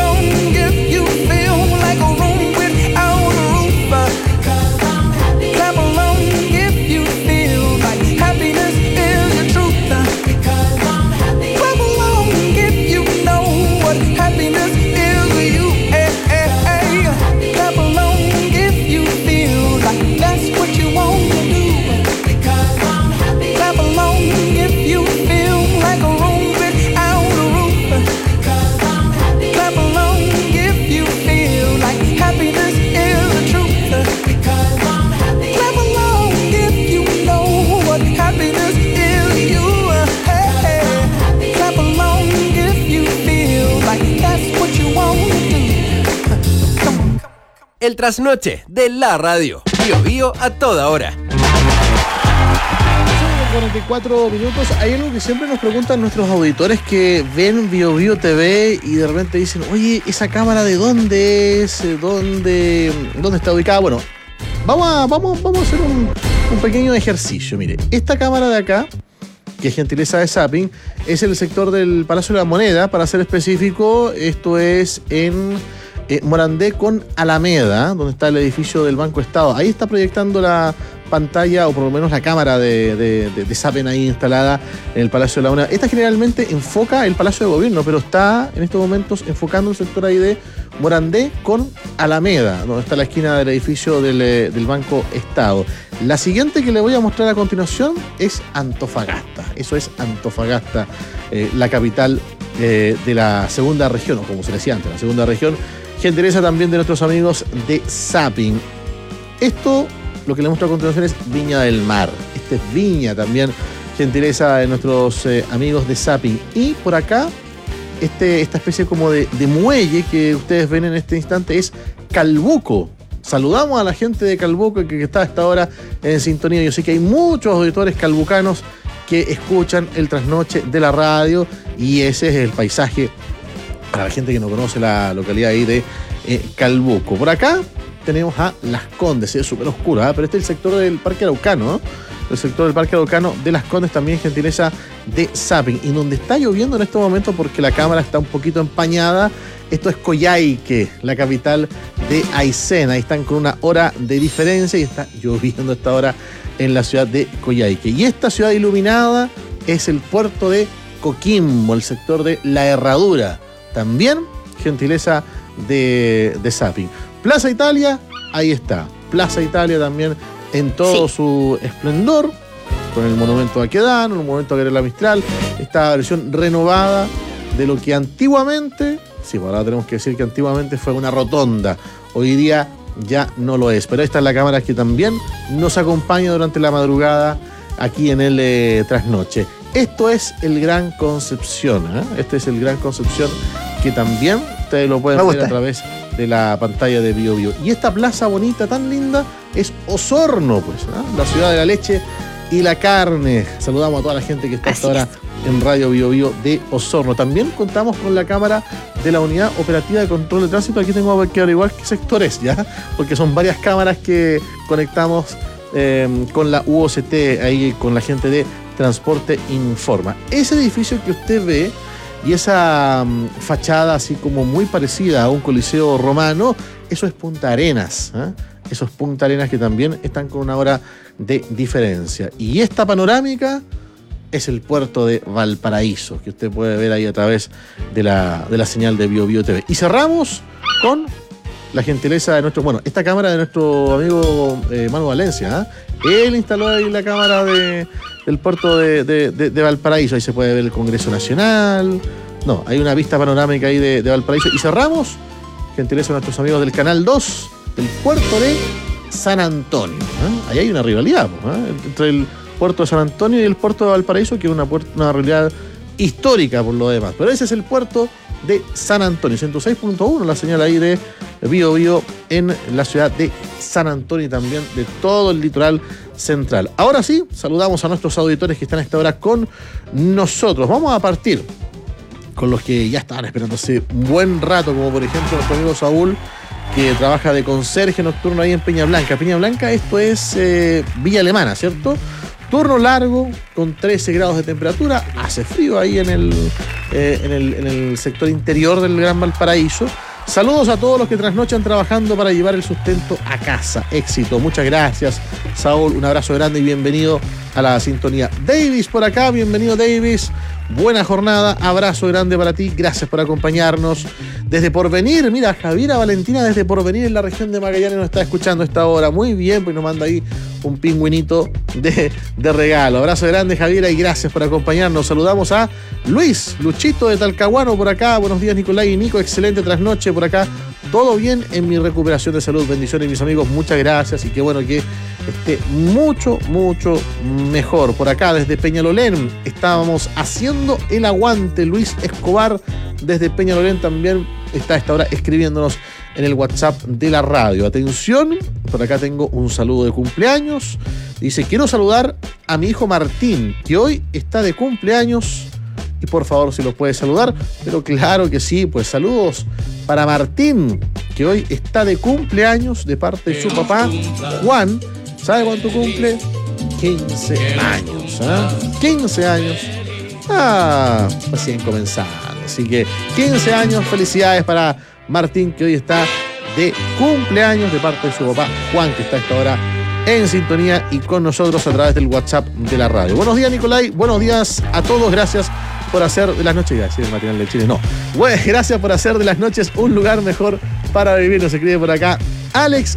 el trasnoche de la radio. Bío Bío a toda hora. cuarenta y cuatro minutos. Hay algo que siempre nos preguntan nuestros auditores que ven Bío Bío T V y de repente dicen, oye, ¿esa cámara de dónde es? ¿Dónde, dónde está ubicada? Bueno, vamos a, vamos, vamos a hacer un, un pequeño ejercicio. Mire, esta cámara de acá, que es gentileza de Zapping, es el sector del Palacio de la Moneda, para ser específico. Esto es en eh, Morandé con Alameda, donde está el edificio del Banco Estado. Ahí está proyectando la pantalla, o por lo menos la cámara de, de, de, de Zapping ahí instalada en el Palacio de la Moneda. Esta generalmente enfoca el Palacio de Gobierno, pero está en estos momentos enfocando el sector ahí de Morandé con Alameda, donde está la esquina del edificio del, del Banco Estado. La siguiente que le voy a mostrar a continuación es Antofagasta. Eso es Antofagasta, eh, la capital eh, de la segunda región, o como se decía antes, la segunda región. Gentileza también de nuestros amigos de Zapping. Esto, lo que le muestro a continuación, es Viña del Mar. Este es Viña también, gentileza de nuestros eh, amigos de Zapping. Y por acá, este, esta especie como de, de muelle que ustedes ven en este instante es Calbuco. Saludamos a la gente de Calbuco que, que está a esta hora en sintonía. Yo sé que hay muchos auditores calbucanos que escuchan el trasnoche de la radio, y ese es el paisaje para la gente que no conoce la localidad ahí de eh, Calbuco. Por acá tenemos a Las Condes, es súper oscuro, ¿eh? Pero este es el sector del Parque Araucano, ¿no? El sector del Parque Araucano de Las Condes, también gentileza de Zapping. Y donde está lloviendo en este momento, porque la cámara está un poquito empañada, esto es Coyhaique, la capital de Aysén. Ahí están con una hora de diferencia y está lloviendo a esta hora en la ciudad de Coyhaique. Y esta ciudad iluminada es el puerto de Coquimbo, el sector de La Herradura, también gentileza de, de Zapping. Plaza Italia, ahí está. Plaza Italia también en todo sí. su esplendor, con el monumento a Baquedano, el monumento a Gabriela Mistral, esta versión renovada de lo que antiguamente, sí, bueno, ahora tenemos que decir que antiguamente fue una rotonda, hoy día ya no lo es, pero esta es la cámara que también nos acompaña durante la madrugada aquí en el eh, trasnoche. Esto es el Gran Concepción, ¿eh? Este es el Gran Concepción, que también ustedes lo pueden ver a través de la pantalla de Bío Bío. Y esta plaza bonita, tan linda, es Osorno, pues, ¿eh? La ciudad de la leche y la carne. Saludamos a toda la gente que está hasta ahora en Radio Bío Bío de Osorno. También contamos con la cámara de la Unidad Operativa de Control de Tránsito. Aquí tengo que averiguar qué sectores, ¿ya? Porque son varias cámaras que conectamos eh, con la U O C T, ahí con la gente de Transporte Informa. Ese edificio que usted ve y esa um, fachada así como muy parecida a un coliseo romano, eso es Punta Arenas, ¿eh? Esos Punta Arenas que también están con una hora de diferencia. Y esta panorámica es el puerto de Valparaíso, que usted puede ver ahí a través de la, de la señal de Bío Bío T V. Y cerramos con la gentileza de nuestro, bueno, esta cámara de nuestro amigo eh, Manu Valencia, ¿eh? Él instaló ahí la cámara de, del puerto de, de, de, de Valparaíso. Ahí se puede ver el Congreso Nacional. No, hay una vista panorámica ahí de, de Valparaíso. Y cerramos, gentileza de nuestros amigos del Canal dos, del puerto de San Antonio, ¿eh? Ahí hay una rivalidad, ¿eh? Entre el puerto de San Antonio y el puerto de Valparaíso, que es una, una realidad histórica por lo demás. Pero ese es el puerto de San Antonio, ciento seis punto uno, la señal ahí de Bío Bío en la ciudad de San Antonio y también de todo el litoral central. Ahora sí, saludamos a nuestros auditores que están a esta hora con nosotros. Vamos a partir con los que ya estaban esperando hace un buen rato, como por ejemplo nuestro amigo Saúl, que trabaja de conserje nocturno ahí en Peña Blanca. Peña Blanca, esto es eh, Villa Alemana, ¿cierto? Turno largo, con trece grados de temperatura, hace frío ahí en el, eh, en el, en el sector interior del Gran Valparaíso. Saludos a todos los que trasnochan trabajando para llevar el sustento a casa. Éxito, muchas gracias, Saúl, un abrazo grande y bienvenido a la sintonía. Davis por acá, bienvenido Davis. Buena jornada, abrazo grande para ti, gracias por acompañarnos. Desde Porvenir, mira, Javiera Valentina desde Porvenir en la región de Magallanes nos está escuchando a esta hora. Muy bien, pues nos manda ahí un pingüinito de, de regalo. Abrazo grande, Javiera, y gracias por acompañarnos. Saludamos a Luis, Luchito de Talcahuano por acá. Buenos días, Nicolás y Nico, excelente trasnoche por acá. Todo bien en mi recuperación de salud. Bendiciones, mis amigos, muchas gracias y qué bueno que esté mucho, mucho mejor. Por acá, desde Peñalolén, estábamos haciendo el aguante. Luis Escobar, desde Peñalolén, también está a esta hora escribiéndonos en el WhatsApp de la radio. Atención, por acá tengo un saludo de cumpleaños. Dice, quiero saludar a mi hijo Martín, que hoy está de cumpleaños. Y por favor, si lo puede saludar. Pero claro que sí, pues saludos para Martín, que hoy está de cumpleaños de parte de su papá, Juan. ¿Sabe cuánto cumple? quince años, ¿eh? quince años. Ah, recién comenzando. Así que quince años, felicidades para Martín, que hoy está de cumpleaños de parte de su papá, Juan, que está a esta hora en sintonía y con nosotros a través del WhatsApp de la radio. Buenos días, Nicolai. Buenos días a todos. Gracias por hacer de las noches, iba a decir el matinal de Chile, no. Bueno, gracias por hacer de las noches un lugar mejor para vivir. Nos escribe por acá Alex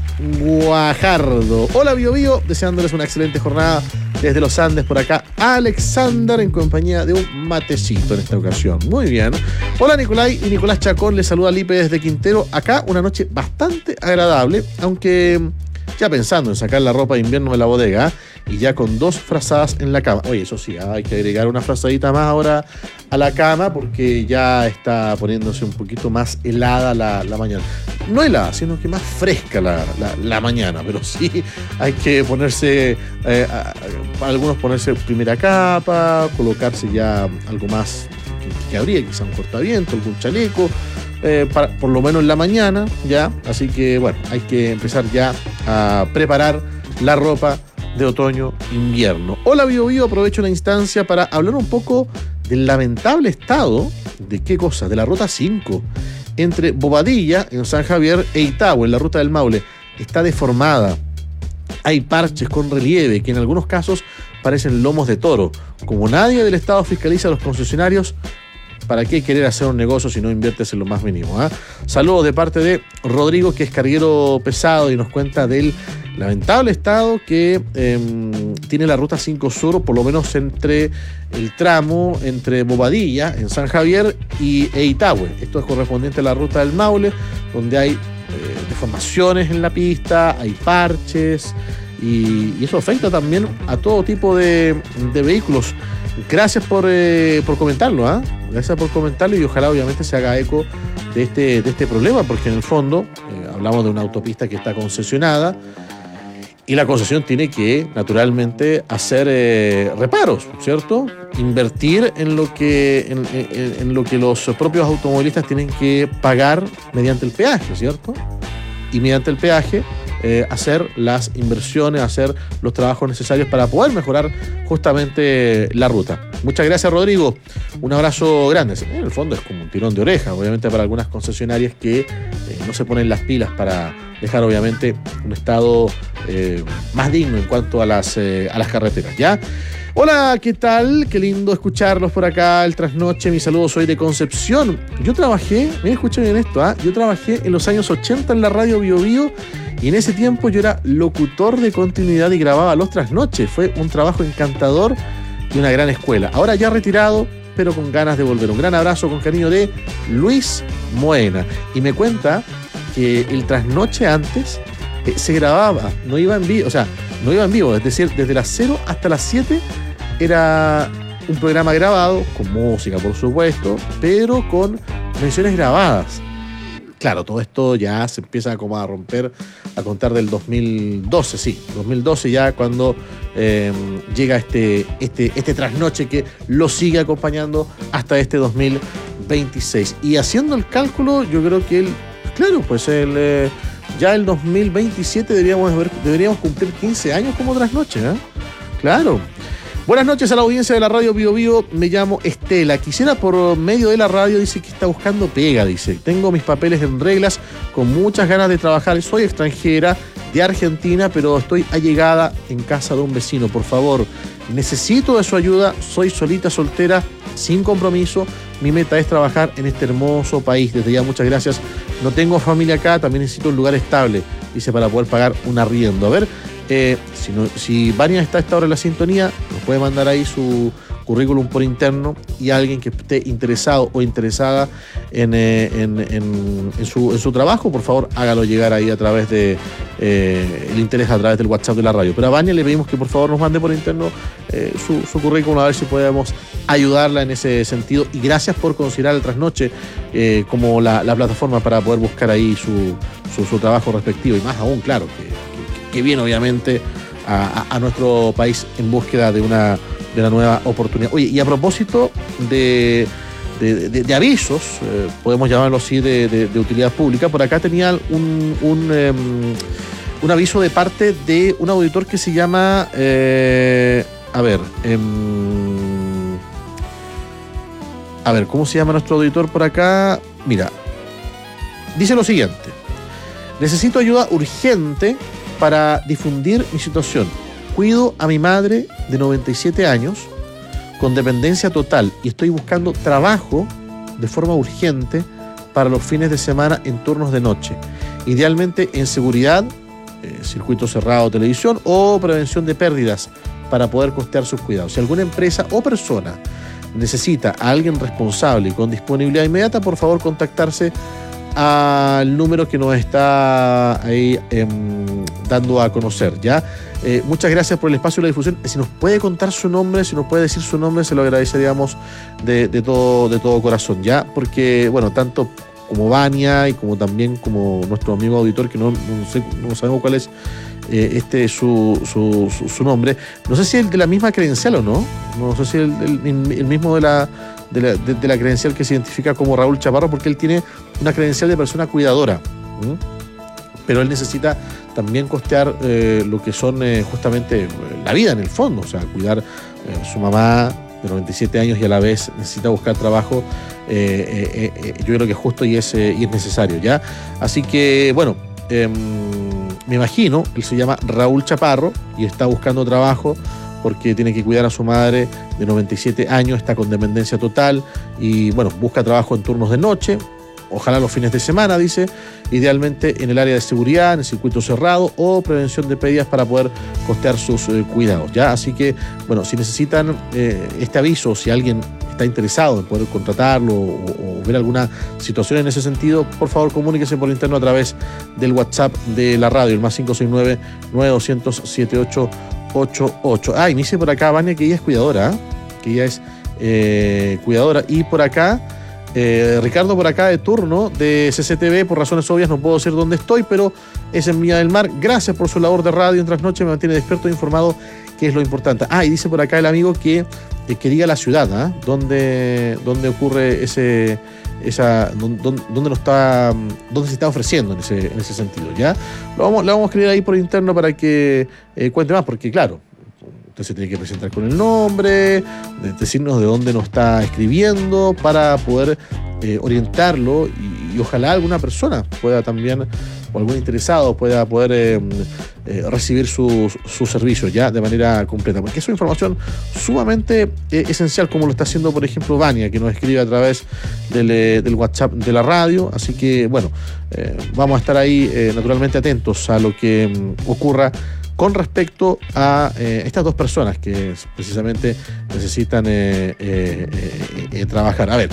Guajardo. Hola, Bio Bio, deseándoles una excelente jornada desde los Andes. Por acá Alexander, en compañía de un matecito en esta ocasión. Muy bien. Hola, Nicolai y Nicolás Chacón. Les saluda Lipe desde Quintero. Acá una noche bastante agradable, aunque ya pensando en sacar la ropa de invierno de la bodega, ¿eh? Y ya con dos frazadas en la cama. Oye, eso sí, hay que agregar una frazadita más ahora a la cama porque ya está poniéndose un poquito más helada la, la mañana. No helada, sino que más fresca la, la, la mañana, pero sí hay que ponerse, eh, a, para algunos ponerse primera capa, colocarse ya algo más que, que habría, quizá un cortaviento, algún chaleco. Eh, para, por lo menos en la mañana, ya. Así que, bueno, hay que empezar ya a preparar la ropa de otoño-invierno. Hola, Bio Bio, aprovecho la instancia para hablar un poco del lamentable estado de qué cosa, de la ruta cinco entre Bobadilla, en San Javier, e Itahue, en la ruta del Maule. Está deformada. Hay parches con relieve que en algunos casos parecen lomos de toro. Como nadie del Estado fiscaliza a los concesionarios, ¿para qué querer hacer un negocio si no inviertes en lo más mínimo? ¿eh? Saludos de parte de Rodrigo, que es carguero pesado y nos cuenta del lamentable estado que eh, tiene la ruta cinco Sur, por lo menos entre el tramo entre Bobadilla, en San Javier, y e Itahue. Esto es correspondiente a la ruta del Maule, donde hay eh, deformaciones en la pista, hay parches, y, y eso afecta también a todo tipo de, de vehículos. Gracias por, eh, por comentarlo, ¿ah? ¿eh? Gracias por comentarlo y ojalá obviamente se haga eco de este, de este problema, porque en el fondo eh, hablamos de una autopista que está concesionada y la concesión tiene que naturalmente hacer eh, reparos, ¿cierto? Invertir en lo que en, en, en lo que los propios automovilistas tienen que pagar mediante el peaje, ¿cierto? Y mediante el peaje Eh, hacer las inversiones, hacer los trabajos necesarios para poder mejorar justamente la ruta. Muchas gracias, Rodrigo. Un abrazo grande. En el fondo es como un tirón de oreja, obviamente, para algunas concesionarias que eh, no se ponen las pilas para dejar, obviamente, un estado eh, más digno en cuanto a las, eh, a las carreteras, ¿ya? Hola, ¿qué tal? Qué lindo escucharlos por acá, el trasnoche. Mi saludo, soy de Concepción. Yo trabajé, me escuchen bien esto, ¿ah? ¿eh? Yo trabajé en los años ochenta en la radio Bio Bio. Y en ese tiempo yo era locutor de continuidad y grababa los trasnoches. Fue un trabajo encantador y una gran escuela. Ahora ya retirado, pero con ganas de volver. Un gran abrazo con cariño de Luis Moena. Y me cuenta que el trasnoche antes eh, se grababa, no iba en vivo, o sea, no iba en vivo, es decir, desde las cero hasta las siete era un programa grabado, con música por supuesto, pero con menciones grabadas. Claro, todo esto ya se empieza como a romper a contar del dos mil doce, sí, dos mil doce ya cuando eh, llega este, este, este trasnoche que lo sigue acompañando hasta este dos mil veintiséis. Y haciendo el cálculo, yo creo que el, claro, pues el, eh, ya el dos mil veintisiete deberíamos, haber, deberíamos cumplir quince años como trasnoche, ¿eh? Claro. Buenas noches a la audiencia de la radio Bio Bio, me llamo Estela. Quisiera por medio de la radio, dice que está buscando pega, dice. Tengo mis papeles en reglas, con muchas ganas de trabajar. Soy extranjera, de Argentina, pero estoy allegada en casa de un vecino. Por favor, necesito de su ayuda. Soy solita, soltera, sin compromiso. Mi meta es trabajar en este hermoso país. Desde ya, muchas gracias. No tengo familia acá, también necesito un lugar estable, dice, para poder pagar un arriendo. A ver, Eh, si, no, si Vania está a esta hora en la sintonía, nos puede mandar ahí su currículum por interno, y alguien que esté interesado o interesada en, eh, en, en, en, su, en su trabajo, por favor, hágalo llegar ahí a través de eh, el interés a través del WhatsApp de la radio. Pero a Vania le pedimos que por favor nos mande por interno eh, su, su currículum, a ver si podemos ayudarla en ese sentido. Y gracias por considerar el Trasnoche eh, como la, la plataforma para poder buscar ahí su, su, su trabajo respectivo. Y más aún, claro, que, que, que viene obviamente a, a, a nuestro país en búsqueda de una, de una nueva oportunidad. Oye, y a propósito de, de, de, de avisos, eh, podemos llamarlo así, de, de, de utilidad pública, por acá tenía un, un, eh, un aviso de parte de un auditor que se llama, eh, a ver, eh, a ver, ¿cómo se llama nuestro auditor por acá? Mira, dice lo siguiente: necesito ayuda urgente para difundir mi situación. Cuido a mi madre de noventa y siete años con dependencia total y estoy buscando trabajo de forma urgente para los fines de semana en turnos de noche, idealmente en seguridad, eh, circuito cerrado, televisión o prevención de pérdidas para poder costear sus cuidados. Si alguna empresa o persona necesita a alguien responsable y con disponibilidad inmediata, por favor contactarse al número que nos está ahí eh, dando a conocer, ¿ya? Eh, muchas gracias por el espacio y la difusión. Si nos puede contar su nombre, si nos puede decir su nombre, se lo agradeceríamos de, de, todo, de todo corazón, ¿ya? Porque, bueno, tanto como Vania y como también como nuestro amigo auditor, que no, no, sé, no sabemos cuál es eh, este su, su, su, su nombre. No sé si es el de la misma credencial o no. No sé si es el, el, el mismo de la, de, la, de, de la credencial que se identifica como Raúl Chaparro, porque él tiene una credencial de persona cuidadora. ¿Mm? Pero él necesita también costear eh, lo que son eh, justamente la vida en el fondo, o sea, cuidar eh, su mamá de noventa y siete años y a la vez necesita buscar trabajo. eh, eh, eh, yo creo que es justo y es, eh, y es necesario, ¿ya? Así que, bueno, eh, me imagino, él se llama Raúl Chaparro y está buscando trabajo porque tiene que cuidar a su madre de noventa y siete años, está con dependencia total y, bueno, busca trabajo en turnos de noche. Ojalá los fines de semana, dice, idealmente en el área de seguridad, en el circuito cerrado o prevención de pérdidas para poder costear sus eh, cuidados, ¿ya? Así que, bueno, si necesitan eh, este aviso, si alguien está interesado en poder contratarlo o, o ver alguna situación en ese sentido, por favor comuníquese por interno a través del WhatsApp de la radio, el más cinco seis nueve, nueve dos cero cero, siete ocho ocho ocho. Ah, y me dice por acá, Vania, que ella es cuidadora, ¿eh? que ella es eh, cuidadora. Y por acá, Eh, Ricardo por acá de turno de C C T V, por razones obvias no puedo decir dónde estoy, pero es en Viña del Mar. Gracias por su labor de radio en Trasnoche, me mantiene despierto e informado, que es lo importante. Ah, y dice por acá el amigo que, eh, que diga la ciudad, ¿eh? ¿Dónde, dónde ocurre ese, esa, dónde, dónde lo está, dónde se está ofreciendo en ese, en ese sentido, ¿ya? Lo vamos, lo vamos a escribir ahí por interno para que eh, cuente más, porque claro, usted se tiene que presentar con el nombre, de decirnos de dónde nos está escribiendo para poder eh, orientarlo y, y ojalá alguna persona pueda también, o algún interesado pueda poder eh, eh, recibir sus su servicios ya de manera completa, porque es una información sumamente eh, esencial, como lo está haciendo por ejemplo Vania, que nos escribe a través del, eh, del WhatsApp de la radio. Así que bueno, eh, vamos a estar ahí eh, naturalmente atentos a lo que mm, ocurra con respecto a eh, estas dos personas que precisamente necesitan eh, eh, eh, eh, trabajar. A ver,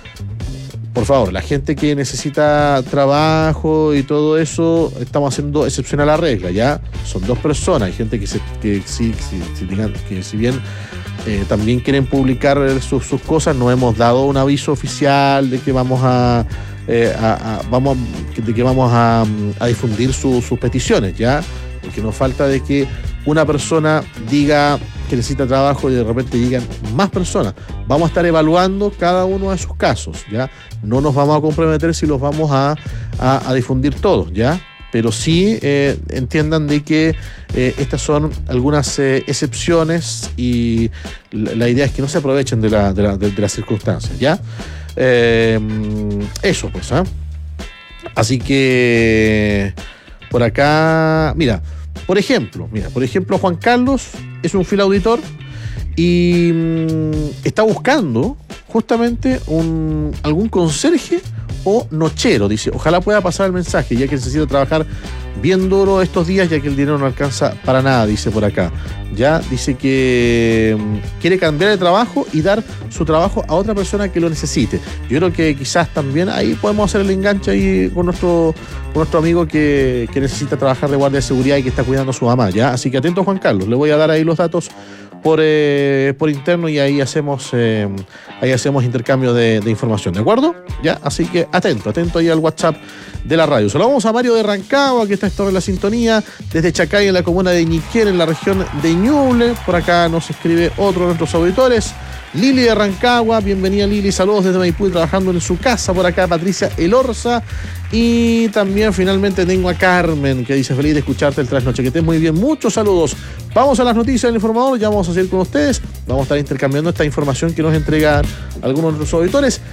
por favor, la gente que necesita trabajo y todo eso, estamos haciendo excepción a la regla, ¿ya? Son dos personas, hay gente que, se, que, sí, que, si, digan, que si bien eh, también quieren publicar sus, sus cosas, no hemos dado un aviso oficial de que vamos a, eh, a, a vamos de que vamos a, a difundir su, sus peticiones, ¿ya? Porque nos falta de que una persona diga que necesita trabajo y de repente llegan más personas. Vamos a estar evaluando cada uno de sus casos, ¿ya? No nos vamos a comprometer si los vamos a, a, a difundir todos, ¿ya? Pero sí eh, entiendan de que eh, estas son algunas eh, excepciones y la, la idea es que no se aprovechen de, la, de, la, de, de las circunstancias, ¿ya? Eh, eso, pues, ¿eh? Así que por acá, mira, por ejemplo, mira, por ejemplo, Juan Carlos es un fiel auditor y mmm, está buscando justamente un, algún conserje o nochero. Dice, ojalá pueda pasar el mensaje, ya que necesito trabajar bien duro estos días, ya que el dinero no alcanza para nada, dice por acá. Ya dice que um, quiere cambiar de trabajo y dar su trabajo a otra persona que lo necesite. Yo creo que quizás también ahí podemos hacer el enganche ahí con nuestro, con nuestro amigo que, que necesita trabajar de guardia de seguridad y que está cuidando a su mamá, ¿ya? Así que atento, Juan Carlos, le voy a dar ahí los datos por, eh, por interno y ahí hacemos eh, ahí hacemos intercambio de, de información, ¿de acuerdo? Ya, así que atento, atento ahí al WhatsApp de la radio. Saludamos a Mario de Rancagua, que está esta hora en la sintonía, desde Chacay, en la comuna de Ñiquén, en la región de Ñuble. Por acá nos escribe otro de nuestros auditores, Lili de Rancagua. Bienvenida, Lili, saludos desde Maipú, trabajando en su casa. Por acá Patricia Elorza. Y también finalmente tengo a Carmen, que dice, feliz de escucharte el trasnoche, que estés muy bien. Muchos saludos. Vamos a las noticias del informador, ya vamos a seguir con ustedes. Vamos a estar intercambiando esta información que nos entregan algunos de nuestros auditores.